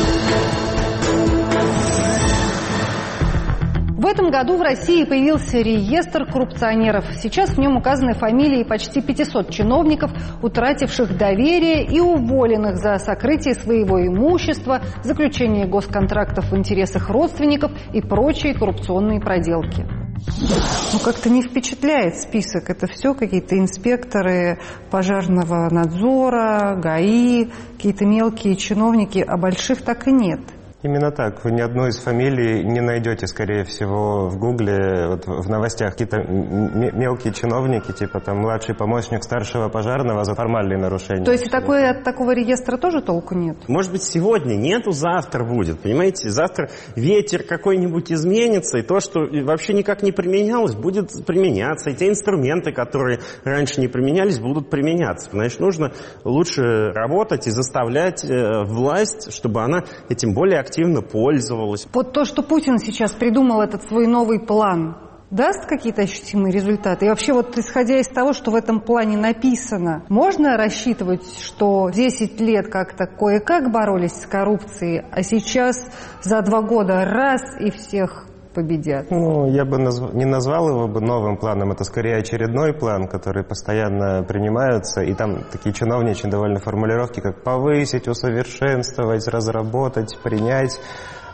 В этом году в России появился реестр коррупционеров. Сейчас в нем указаны фамилии почти пятисот чиновников, утративших доверие и уволенных за сокрытие своего имущества, заключение госконтрактов в интересах родственников и прочие коррупционные проделки. Ну, как-то не впечатляет список. Это все какие-то инспекторы пожарного надзора, ГАИ, какие-то мелкие чиновники, а больших так и нет. Именно так. Вы ни одну из фамилий не найдете, скорее всего, в Гугле, вот в новостях. Какие-то мелкие чиновники, типа там младший помощник старшего пожарного за формальные нарушения. То есть такой, от такого реестра тоже толку нет? Может быть, сегодня нету, завтра будет. Понимаете, завтра ветер какой-нибудь изменится, и то, что вообще никак не применялось, будет применяться. И те инструменты, которые раньше не применялись, будут применяться. Значит, нужно лучше работать и заставлять э, власть, чтобы она этим более активно активно пользовалась. Вот то, что Путин сейчас придумал этот свой новый план, даст какие-то ощутимые результаты? И вообще, вот исходя из того, что в этом плане написано, можно рассчитывать, что десять лет как-то кое-как боролись с коррупцией, а сейчас за два года раз и всех победят? Ну, я бы назв... не назвал его бы новым планом, это скорее очередной план, который постоянно принимается, и там такие чиновничьи довольно формулировки, как повысить, усовершенствовать, разработать, принять.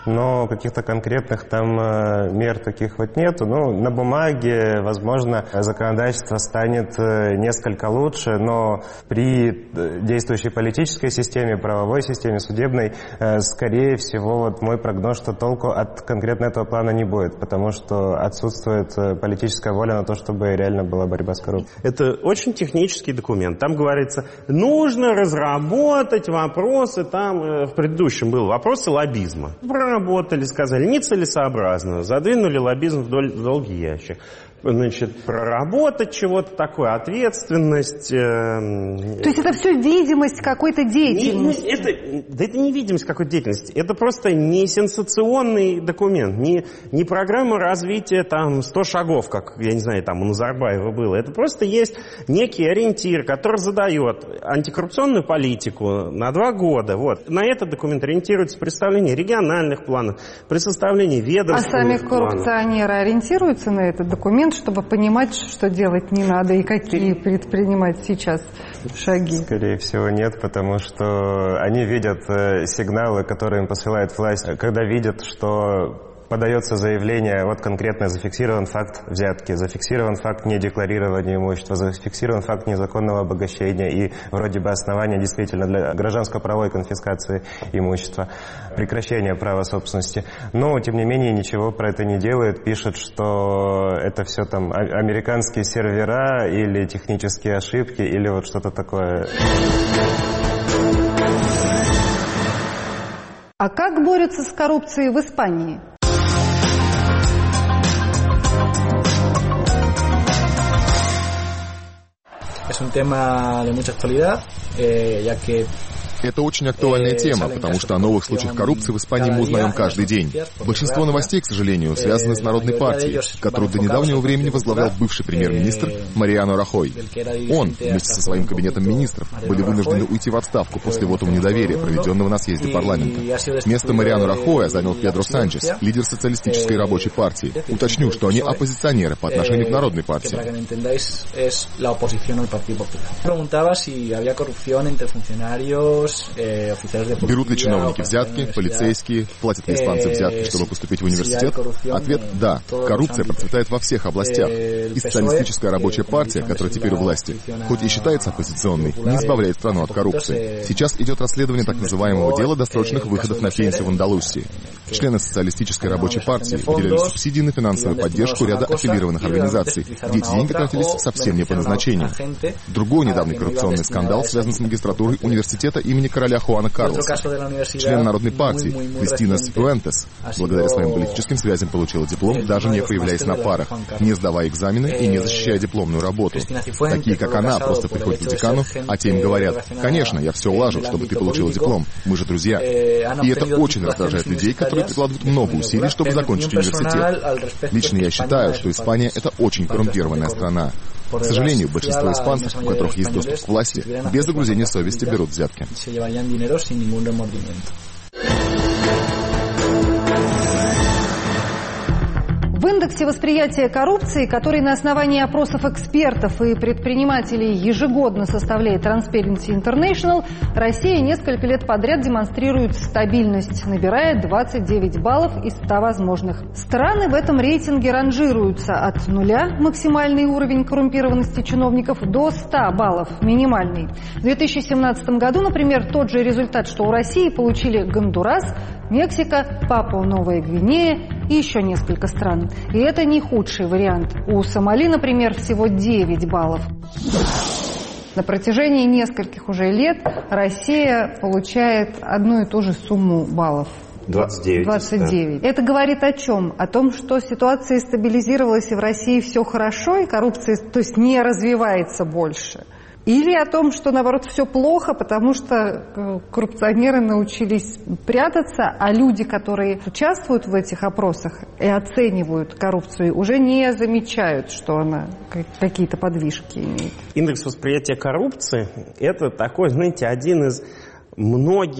но каких-то конкретных там мер таких вот нету. Ну, на бумаге, возможно, законодательство станет несколько лучше, но при действующей политической системе, правовой системе, судебной, скорее всего, вот мой прогноз, что толку от конкретно этого плана не будет, потому что отсутствует политическая воля на то, чтобы реально была борьба с коррупцией. Это очень технический документ. Там говорится, нужно разработать вопросы, там э, в предыдущем было вопросы лоббизма. Проработали, сказали, нецелесообразно, задвинули лоббизм в, доль, в долгий ящик. Значит, проработать чего-то такое, ответственность. Э, То есть это все видимость какой-то деятельности? Не, это, да это не видимость какой-то деятельности. Это просто не сенсационный документ, не, не программа развития там сто шагов, как, я не знаю, там у Назарбаева было. Это просто есть некий ориентир, который задает антикоррупционную политику на два года. Вот. На этот документ ориентируется представление региональных планов, при составлении ведомственных планов. А сами планов. коррупционеры ориентируются на этот документ, чтобы понимать, что делать не надо и какие предпринимать сейчас шаги? Скорее всего, нет, потому что они видят сигналы, которые им посылает власть, когда видят, что подается заявление, вот конкретно зафиксирован факт взятки, зафиксирован факт недекларирования имущества, зафиксирован факт незаконного обогащения и вроде бы основания действительно для гражданско-правовой конфискации имущества, прекращения права собственности. Но, тем не менее, ничего про это не делает, пишет, что это все там американские сервера или технические ошибки или вот что-то такое. А как борются с коррупцией в Испании? Es un tema de mucha actualidad, eh, ya que Это очень актуальная тема, потому что о новых случаях коррупции в Испании мы узнаем каждый день. Большинство новостей, к сожалению, связаны с Народной партией, которую до недавнего времени возглавлял бывший премьер-министр Мариано Рахой. Он вместе со своим кабинетом министров были вынуждены уйти в отставку после вотума недоверия, проведенного на съезде парламента. Место Мариано Рахоя занял Педро Санчес, лидер социалистической рабочей партии. Уточню, что они оппозиционеры по отношению к Народной партии. Берут ли чиновники взятки, полицейские, платят ли испанцы взятки, чтобы поступить в университет? Ответ – да. Коррупция процветает во всех областях. И социалистическая рабочая партия, которая теперь у власти, хоть и считается оппозиционной, не избавляет страну от коррупции. Сейчас идет расследование так называемого дела досрочных выходов на пенсию в Андалусии. Члены социалистической рабочей партии выделяли субсидии на финансовую поддержку ряда аффилированных организаций, где эти деньги тратились совсем не по назначению. Другой недавний коррупционный скандал связан с магистратурой университета имени короля Хуана Карлоса. Член Народной партии Кристина Сипуэнтес благодаря своим политическим связям получила диплом, даже не появляясь на парах, не сдавая экзамены и не защищая дипломную работу. Такие, как она, просто приходят к декану, а те им говорят: «Конечно, я все улажу, чтобы ты получила диплом, мы же друзья». И это очень раздражает людей, которые прикладывают много усилий, чтобы закончить университет. Лично я считаю, что Испания — это очень коррумпированная страна. К сожалению, большинство испанцев, у которых есть доступ к власти, без загрузения совести берут взятки. В индексе восприятия коррупции, который на основании опросов экспертов и предпринимателей ежегодно составляет Transparency International, Россия несколько лет подряд демонстрирует стабильность, набирая двадцать девять баллов из ста возможных. Страны в этом рейтинге ранжируются от нуля, максимальный уровень коррумпированности чиновников, до ста баллов, минимальный. В две тысячи семнадцатом году, например, тот же результат, что у России, получили Гондурас, Мексика, Папуа-Новая Гвинея и еще несколько стран. И это не худший вариант. У Сомали, например, всего девять баллов. На протяжении нескольких уже лет Россия получает одну и ту же сумму баллов. двадцать девять. двадцать девять. Да. Это говорит о чем? О том, что ситуация стабилизировалась и в России все хорошо, и коррупция, то есть, не развивается больше. Или о том, что, наоборот, все плохо, потому что коррупционеры научились прятаться, а люди, которые участвуют в этих опросах и оценивают коррупцию, уже не замечают, что она какие-то подвижки имеет. Индекс восприятия коррупции – это такой, знаете, один из многих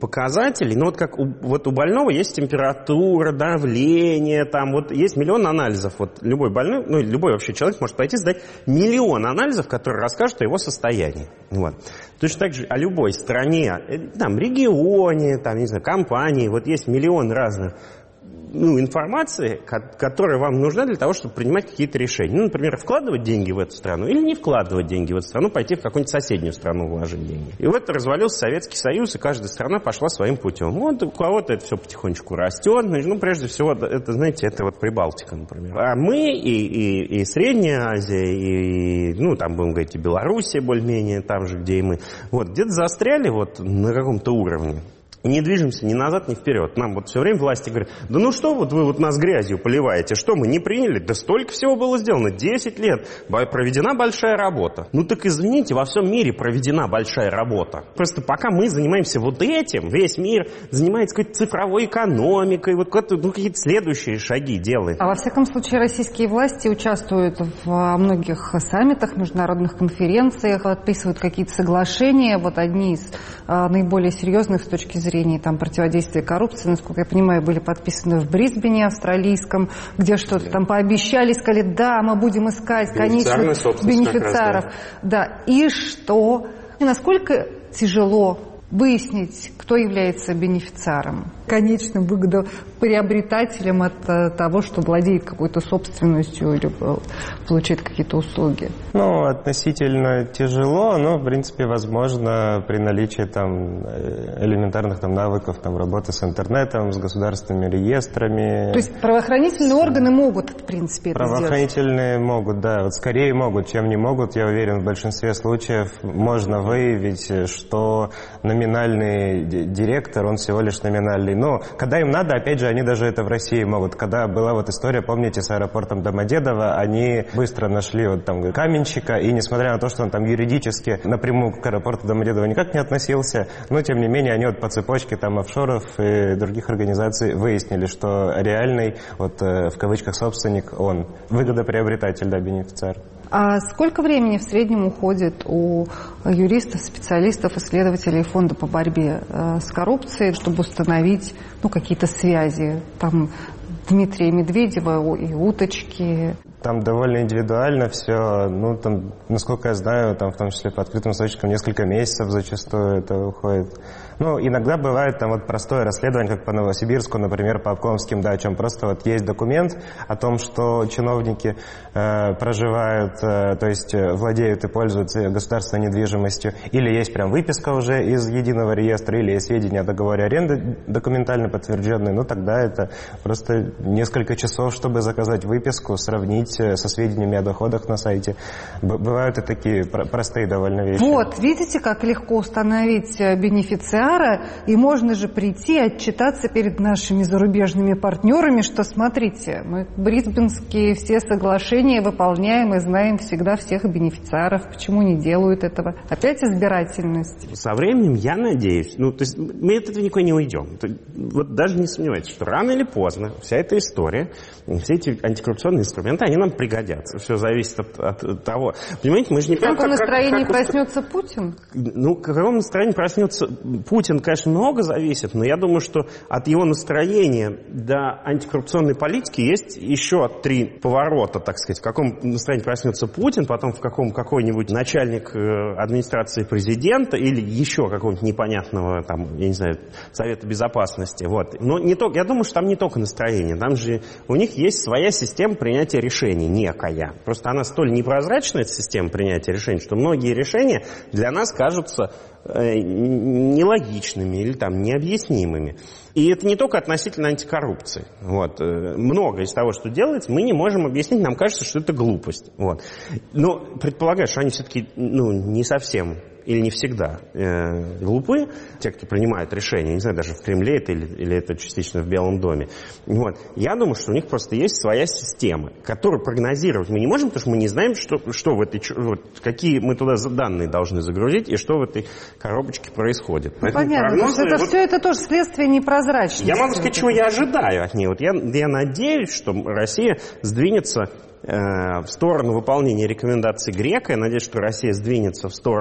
показателей, ну вот как у, вот у больного есть температура, давление, там вот есть миллион анализов. Вот любой больной, ну любой вообще человек может пойти сдать миллион анализов, которые расскажут о его состоянии. Вот. Точно так же о любой стране, там, регионе, там, не знаю, компании, вот есть миллион разных ну, информации, которая вам нужна для того, чтобы принимать какие-то решения. Ну, например, вкладывать деньги в эту страну или не вкладывать деньги в эту страну, пойти в какую-нибудь соседнюю страну вложить деньги. И вот развалился Советский Союз, и каждая страна пошла своим путем. Вот у кого-то это все потихонечку растет. Ну, прежде всего, это, знаете, это вот Прибалтика, например. А мы и, и, и Средняя Азия, и, ну, там, будем говорить, и Белоруссия более-менее, там же, где и мы, вот, где-то застряли вот на каком-то уровне. И не движемся ни назад, ни вперед. Нам вот все время власти говорят, да ну что вот вы вот нас грязью поливаете, что мы не приняли? Да столько всего было сделано, десять лет, проведена большая работа. Ну так извините, во всем мире проведена большая работа. Просто пока мы занимаемся вот этим, весь мир занимается какой-то цифровой экономикой, вот ну, какие-то следующие шаги делает. А во всяком случае российские власти участвуют в многих саммитах, международных конференциях, подписывают какие-то соглашения. Вот одни из а, наиболее серьезных с точки зрения там, противодействия коррупции, насколько я понимаю, были подписаны в Брисбене австралийском, где что-то там пообещали, сказали, да, мы будем искать конечных бенефициаров. Да. И что? И насколько тяжело выяснить, кто является бенефициаром, конечным выгодоприобретателем от того, что владеет какой-то собственностью или получает какие-то услуги? Ну, относительно тяжело, но, в принципе, возможно при наличии там элементарных там навыков там, работы с интернетом, с государственными реестрами. То есть правоохранительные органы могут, в принципе, это Правоохранительные сделать? могут, да. Вот скорее могут, чем не могут. Я уверен, в большинстве случаев можно выявить, что номинальный директор, он всего лишь номинальный. Но когда им надо, опять же, они даже это в России могут. Когда была вот история, помните, с аэропортом Домодедово, они быстро нашли вот там каменщика, и несмотря на то, что он там юридически напрямую к аэропорту Домодедово никак не относился, но тем не менее они вот по цепочке там офшоров и других организаций выяснили, что реальный, вот в кавычках, собственник он, выгодоприобретатель, да, бенефициар. А сколько времени в среднем уходит у юристов, специалистов, исследователей фонда по борьбе с коррупцией, чтобы установить ну, какие-то связи там, Дмитрия Медведева и уточки? Там довольно индивидуально все, ну, там, насколько я знаю, там, в том числе по открытым источникам, несколько месяцев зачастую это уходит. Ну, иногда бывает там вот простое расследование, как по Новосибирску, например, по Обкомским дачам. Просто вот есть документ о том, что чиновники э, проживают, э, то есть владеют и пользуются государственной недвижимостью, или есть прям выписка уже из единого реестра, или есть сведения о договоре аренды документально подтвержденные, ну, тогда это просто несколько часов, чтобы заказать выписку, сравнить со сведениями о доходах на сайте. Бывают и такие простые довольно вещи. Вот, видите, как легко установить бенефициара, и можно же прийти и отчитаться перед нашими зарубежными партнерами, что, смотрите, мы брисбенские все соглашения выполняем и знаем всегда всех бенефициаров. Почему не делают этого? Опять избирательность. Со временем, я надеюсь, ну, то есть мы от этого никуда не уйдем. Вот даже не сомневайтесь, что рано или поздно вся эта история, все эти антикоррупционные инструменты, они нам пригодятся. Все зависит от, от того. Понимаете, мы же не... В каком настроении как, как, проснется Путин? Ну, в каком настроении проснется Путин, конечно, много зависит, но я думаю, что от его настроения до антикоррупционной политики есть еще три поворота, так сказать. В каком настроении проснется Путин, потом в каком какой-нибудь начальник администрации президента или еще какого-нибудь непонятного, там, я не знаю, Совета Безопасности. Вот. Но не только, я думаю, что там не только настроение, там же у них есть своя система принятия решений, некая. Просто она столь непрозрачная, эта система принятия решений, что многие решения для нас кажутся э, нелогичными или там необъяснимыми. И это не только относительно антикоррупции. Вот. Многое из того, что делается, мы не можем объяснить, нам кажется, что это глупость. Вот. Но предполагаю, что они все-таки ну, не совсем или не всегда э, глупы, те, кто принимают решения, не знаю, даже в Кремле это или, или это частично в Белом доме. Вот. Я думаю, что у них просто есть своя система, которую прогнозировать мы не можем, потому что мы не знаем, что, что в этой, вот, какие мы туда данные должны загрузить и что в этой коробочке происходит. Ну, понятно, прогнозы, это, вот, все это тоже следствие непрозрачности. Я могу сказать, чего я ожидаю от нее. Вот я, я надеюсь, что Россия сдвинется в сторону выполнения рекомендаций Грека. Я надеюсь, что Россия сдвинется в сторону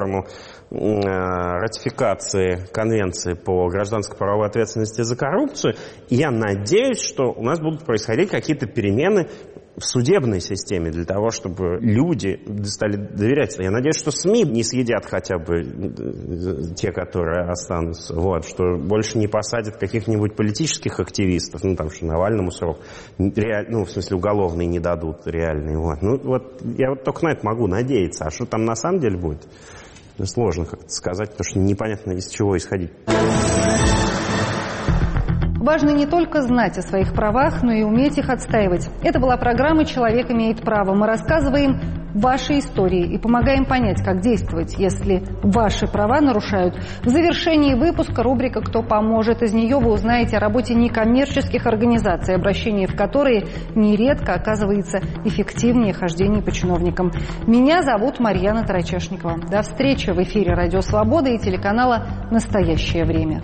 ратификации Конвенции по гражданской правовой ответственности за коррупцию. И я надеюсь, что у нас будут происходить какие-то перемены в судебной системе для того, чтобы люди стали доверять. Я надеюсь, что СМИ не съедят хотя бы те, которые останутся. Вот, что больше не посадят каких-нибудь политических активистов, ну, там, что Навальному срок, реаль, ну, в смысле, уголовный не дадут реальный. Вот. Ну, вот, я вот только на это могу надеяться. А что там на самом деле будет, сложно как-то сказать, потому что непонятно, из чего исходить. Важно не только знать о своих правах, но и уметь их отстаивать. Это была программа «Человек имеет право». Мы рассказываем ваши истории и помогаем понять, как действовать, если ваши права нарушают. В завершении выпуска рубрика «Кто поможет?». Из нее вы узнаете о работе некоммерческих организаций, обращение в которые нередко оказывается эффективнее хождения по чиновникам. Меня зовут Марьяна Тарачешникова. До встречи в эфире «Радио Свобода» и телеканала «Настоящее время».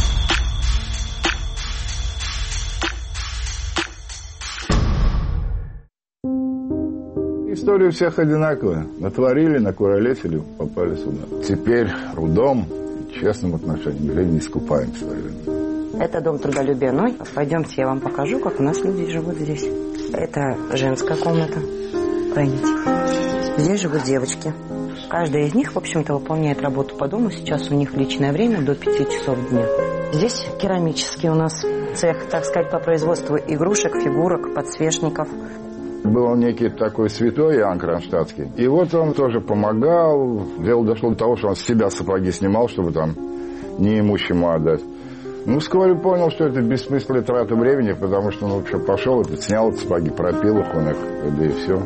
История у всех одинаковая. Натворили, накуролесили, попали сюда. Теперь трудом, честным отношением или не искупаем свою вину. Это дом трудолюбия Ной. Пойдемте, я вам покажу, как у нас люди живут здесь. Это женская комната. Пройдите. Здесь живут девочки. Каждая из них, в общем-то, выполняет работу по дому. Сейчас у них личное время до пяти часов дня. Здесь керамический у нас цех, так сказать, по производству игрушек, фигурок, подсвечников. Был некий такой святой Иоанн Кронштадтский. И вот он тоже помогал. Дело дошло до того, что он с себя сапоги снимал, чтобы там неимущему отдать. Ну, вскоре понял, что это бессмысленная трата времени, потому что, ну, что пошел, это, снял эти сапоги, пропил их он их, да и все.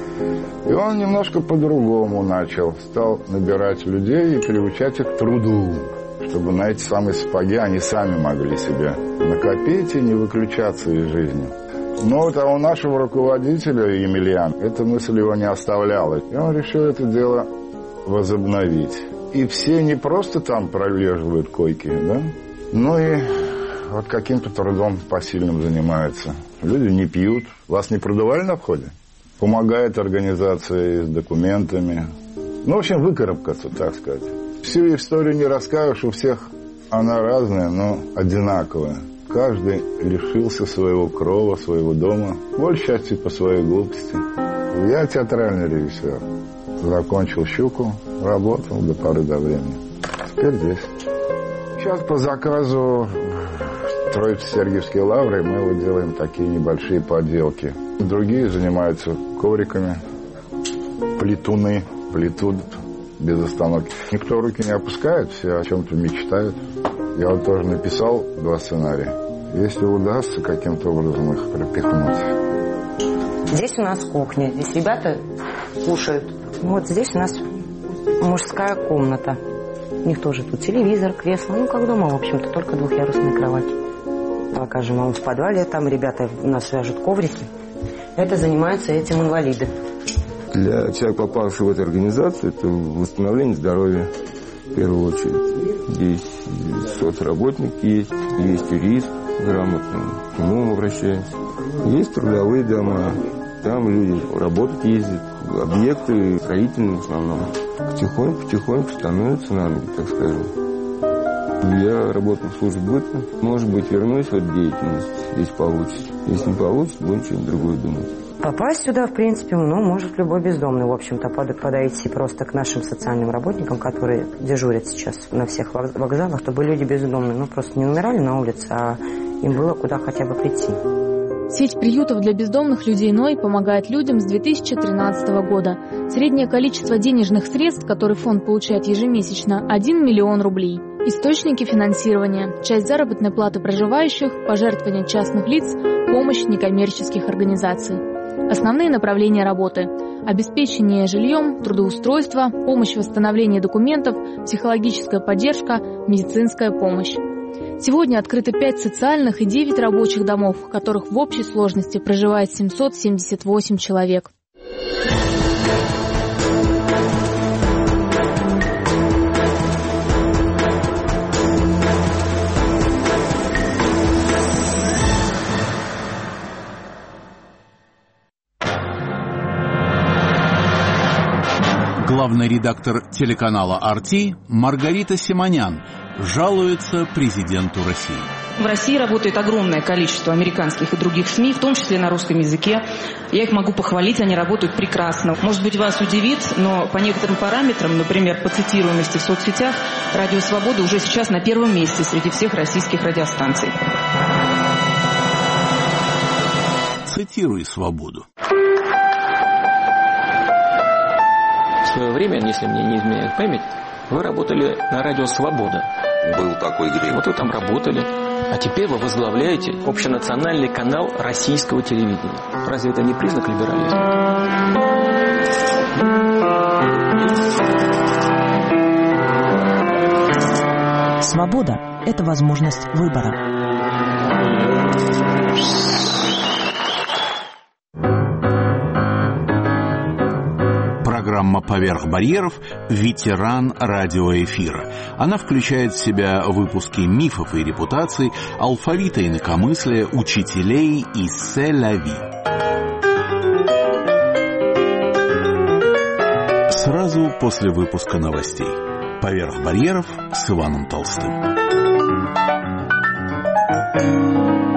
И он немножко по-другому начал. Стал набирать людей и приучать их к труду, чтобы на эти самые сапоги они сами могли себе накопить и не выключаться из жизни. Но вот а у нашего руководителя, Емельян, эта мысль его не оставляла. И он решил это дело возобновить. И все не просто там пролеживают койки, да, но и вот каким-то трудом посильным занимаются. Люди не пьют. Вас не продавали на входе? Помогает организация с документами. Ну, в общем, выкарабкаться, так сказать. Всю историю не расскажешь, у всех она разная, но одинаковая. Каждый лишился своего крова, своего дома, большей части по своей глупости. Я театральный режиссер. Закончил «Щуку», работал до поры до времени. Теперь здесь. Сейчас по заказу Троице-Сергиевской лавры мы вот делаем такие небольшие поделки. Другие занимаются ковриками, плетуны, плетут без остановки. Никто руки не опускает, все о чем-то мечтают. Я вот тоже написал два сценария. Если удастся каким-то образом их пропихнуть. Здесь у нас кухня. Здесь ребята кушают. Вот здесь у нас мужская комната. У них тоже тут телевизор, кресло. Ну, как дома, в общем-то, только двухъярусная кровать. Покажем вам в подвале. Там ребята у нас вяжут коврики. Это занимаются этим инвалиды. Для человека, попавшего в эту организацию, это восстановление здоровья. В первую очередь. Здесь соцработник есть, есть юрист грамотный, к нему мы обращаемся. Есть трудовые дома, там люди работать ездят, объекты строительные в основном. Потихоньку-потихоньку становятся на ноги, так скажем. Я работаю в службе быта, может быть, вернусь в эту деятельность, если получится. Если не получится, будем что-нибудь другое думать. Попасть сюда, в принципе, ну, может любой бездомный, в общем-то, подойти просто к нашим социальным работникам, которые дежурят сейчас на всех вокзалах, чтобы люди бездомные, ну, просто не умирали на улице, а им было куда хотя бы прийти. Сеть приютов для бездомных людей Ной помогает людям с две тысячи тринадцатого года. Среднее количество денежных средств, которые фонд получает ежемесячно, один миллион рублей. Источники финансирования, часть заработной платы проживающих, пожертвования частных лиц, помощь некоммерческих организаций. Основные направления работы – обеспечение жильем, трудоустройство, помощь в восстановлении документов, психологическая поддержка, медицинская помощь. Сегодня открыто пять социальных и девять рабочих домов, в которых в общей сложности проживает семьсот семьдесят восемь человек. Главный редактор телеканала ар ти Маргарита Симонян жалуется президенту России. В России работает огромное количество американских и других СМИ, в том числе на русском языке. Я их могу похвалить, они работают прекрасно. Может быть, вас удивит, но по некоторым параметрам, например, по цитируемости в соцсетях, «Радио Свобода» уже сейчас на первом месте среди всех российских радиостанций. Цитируй «Свободу». В свое время, если мне не изменяет память, вы работали на радио «Свобода». Был такой грех. Вот вы там работали. А теперь вы возглавляете общенациональный канал российского телевидения. Разве это не признак либерализма? Свобода – это возможность выбора. Программа «Поверх барьеров» – ветеран радиоэфира. Она включает в себя выпуски мифов и репутаций, алфавита инакомыслия, учителей и «Се-ля-ви». Сразу после выпуска новостей. «Поверх барьеров» с Иваном Толстым.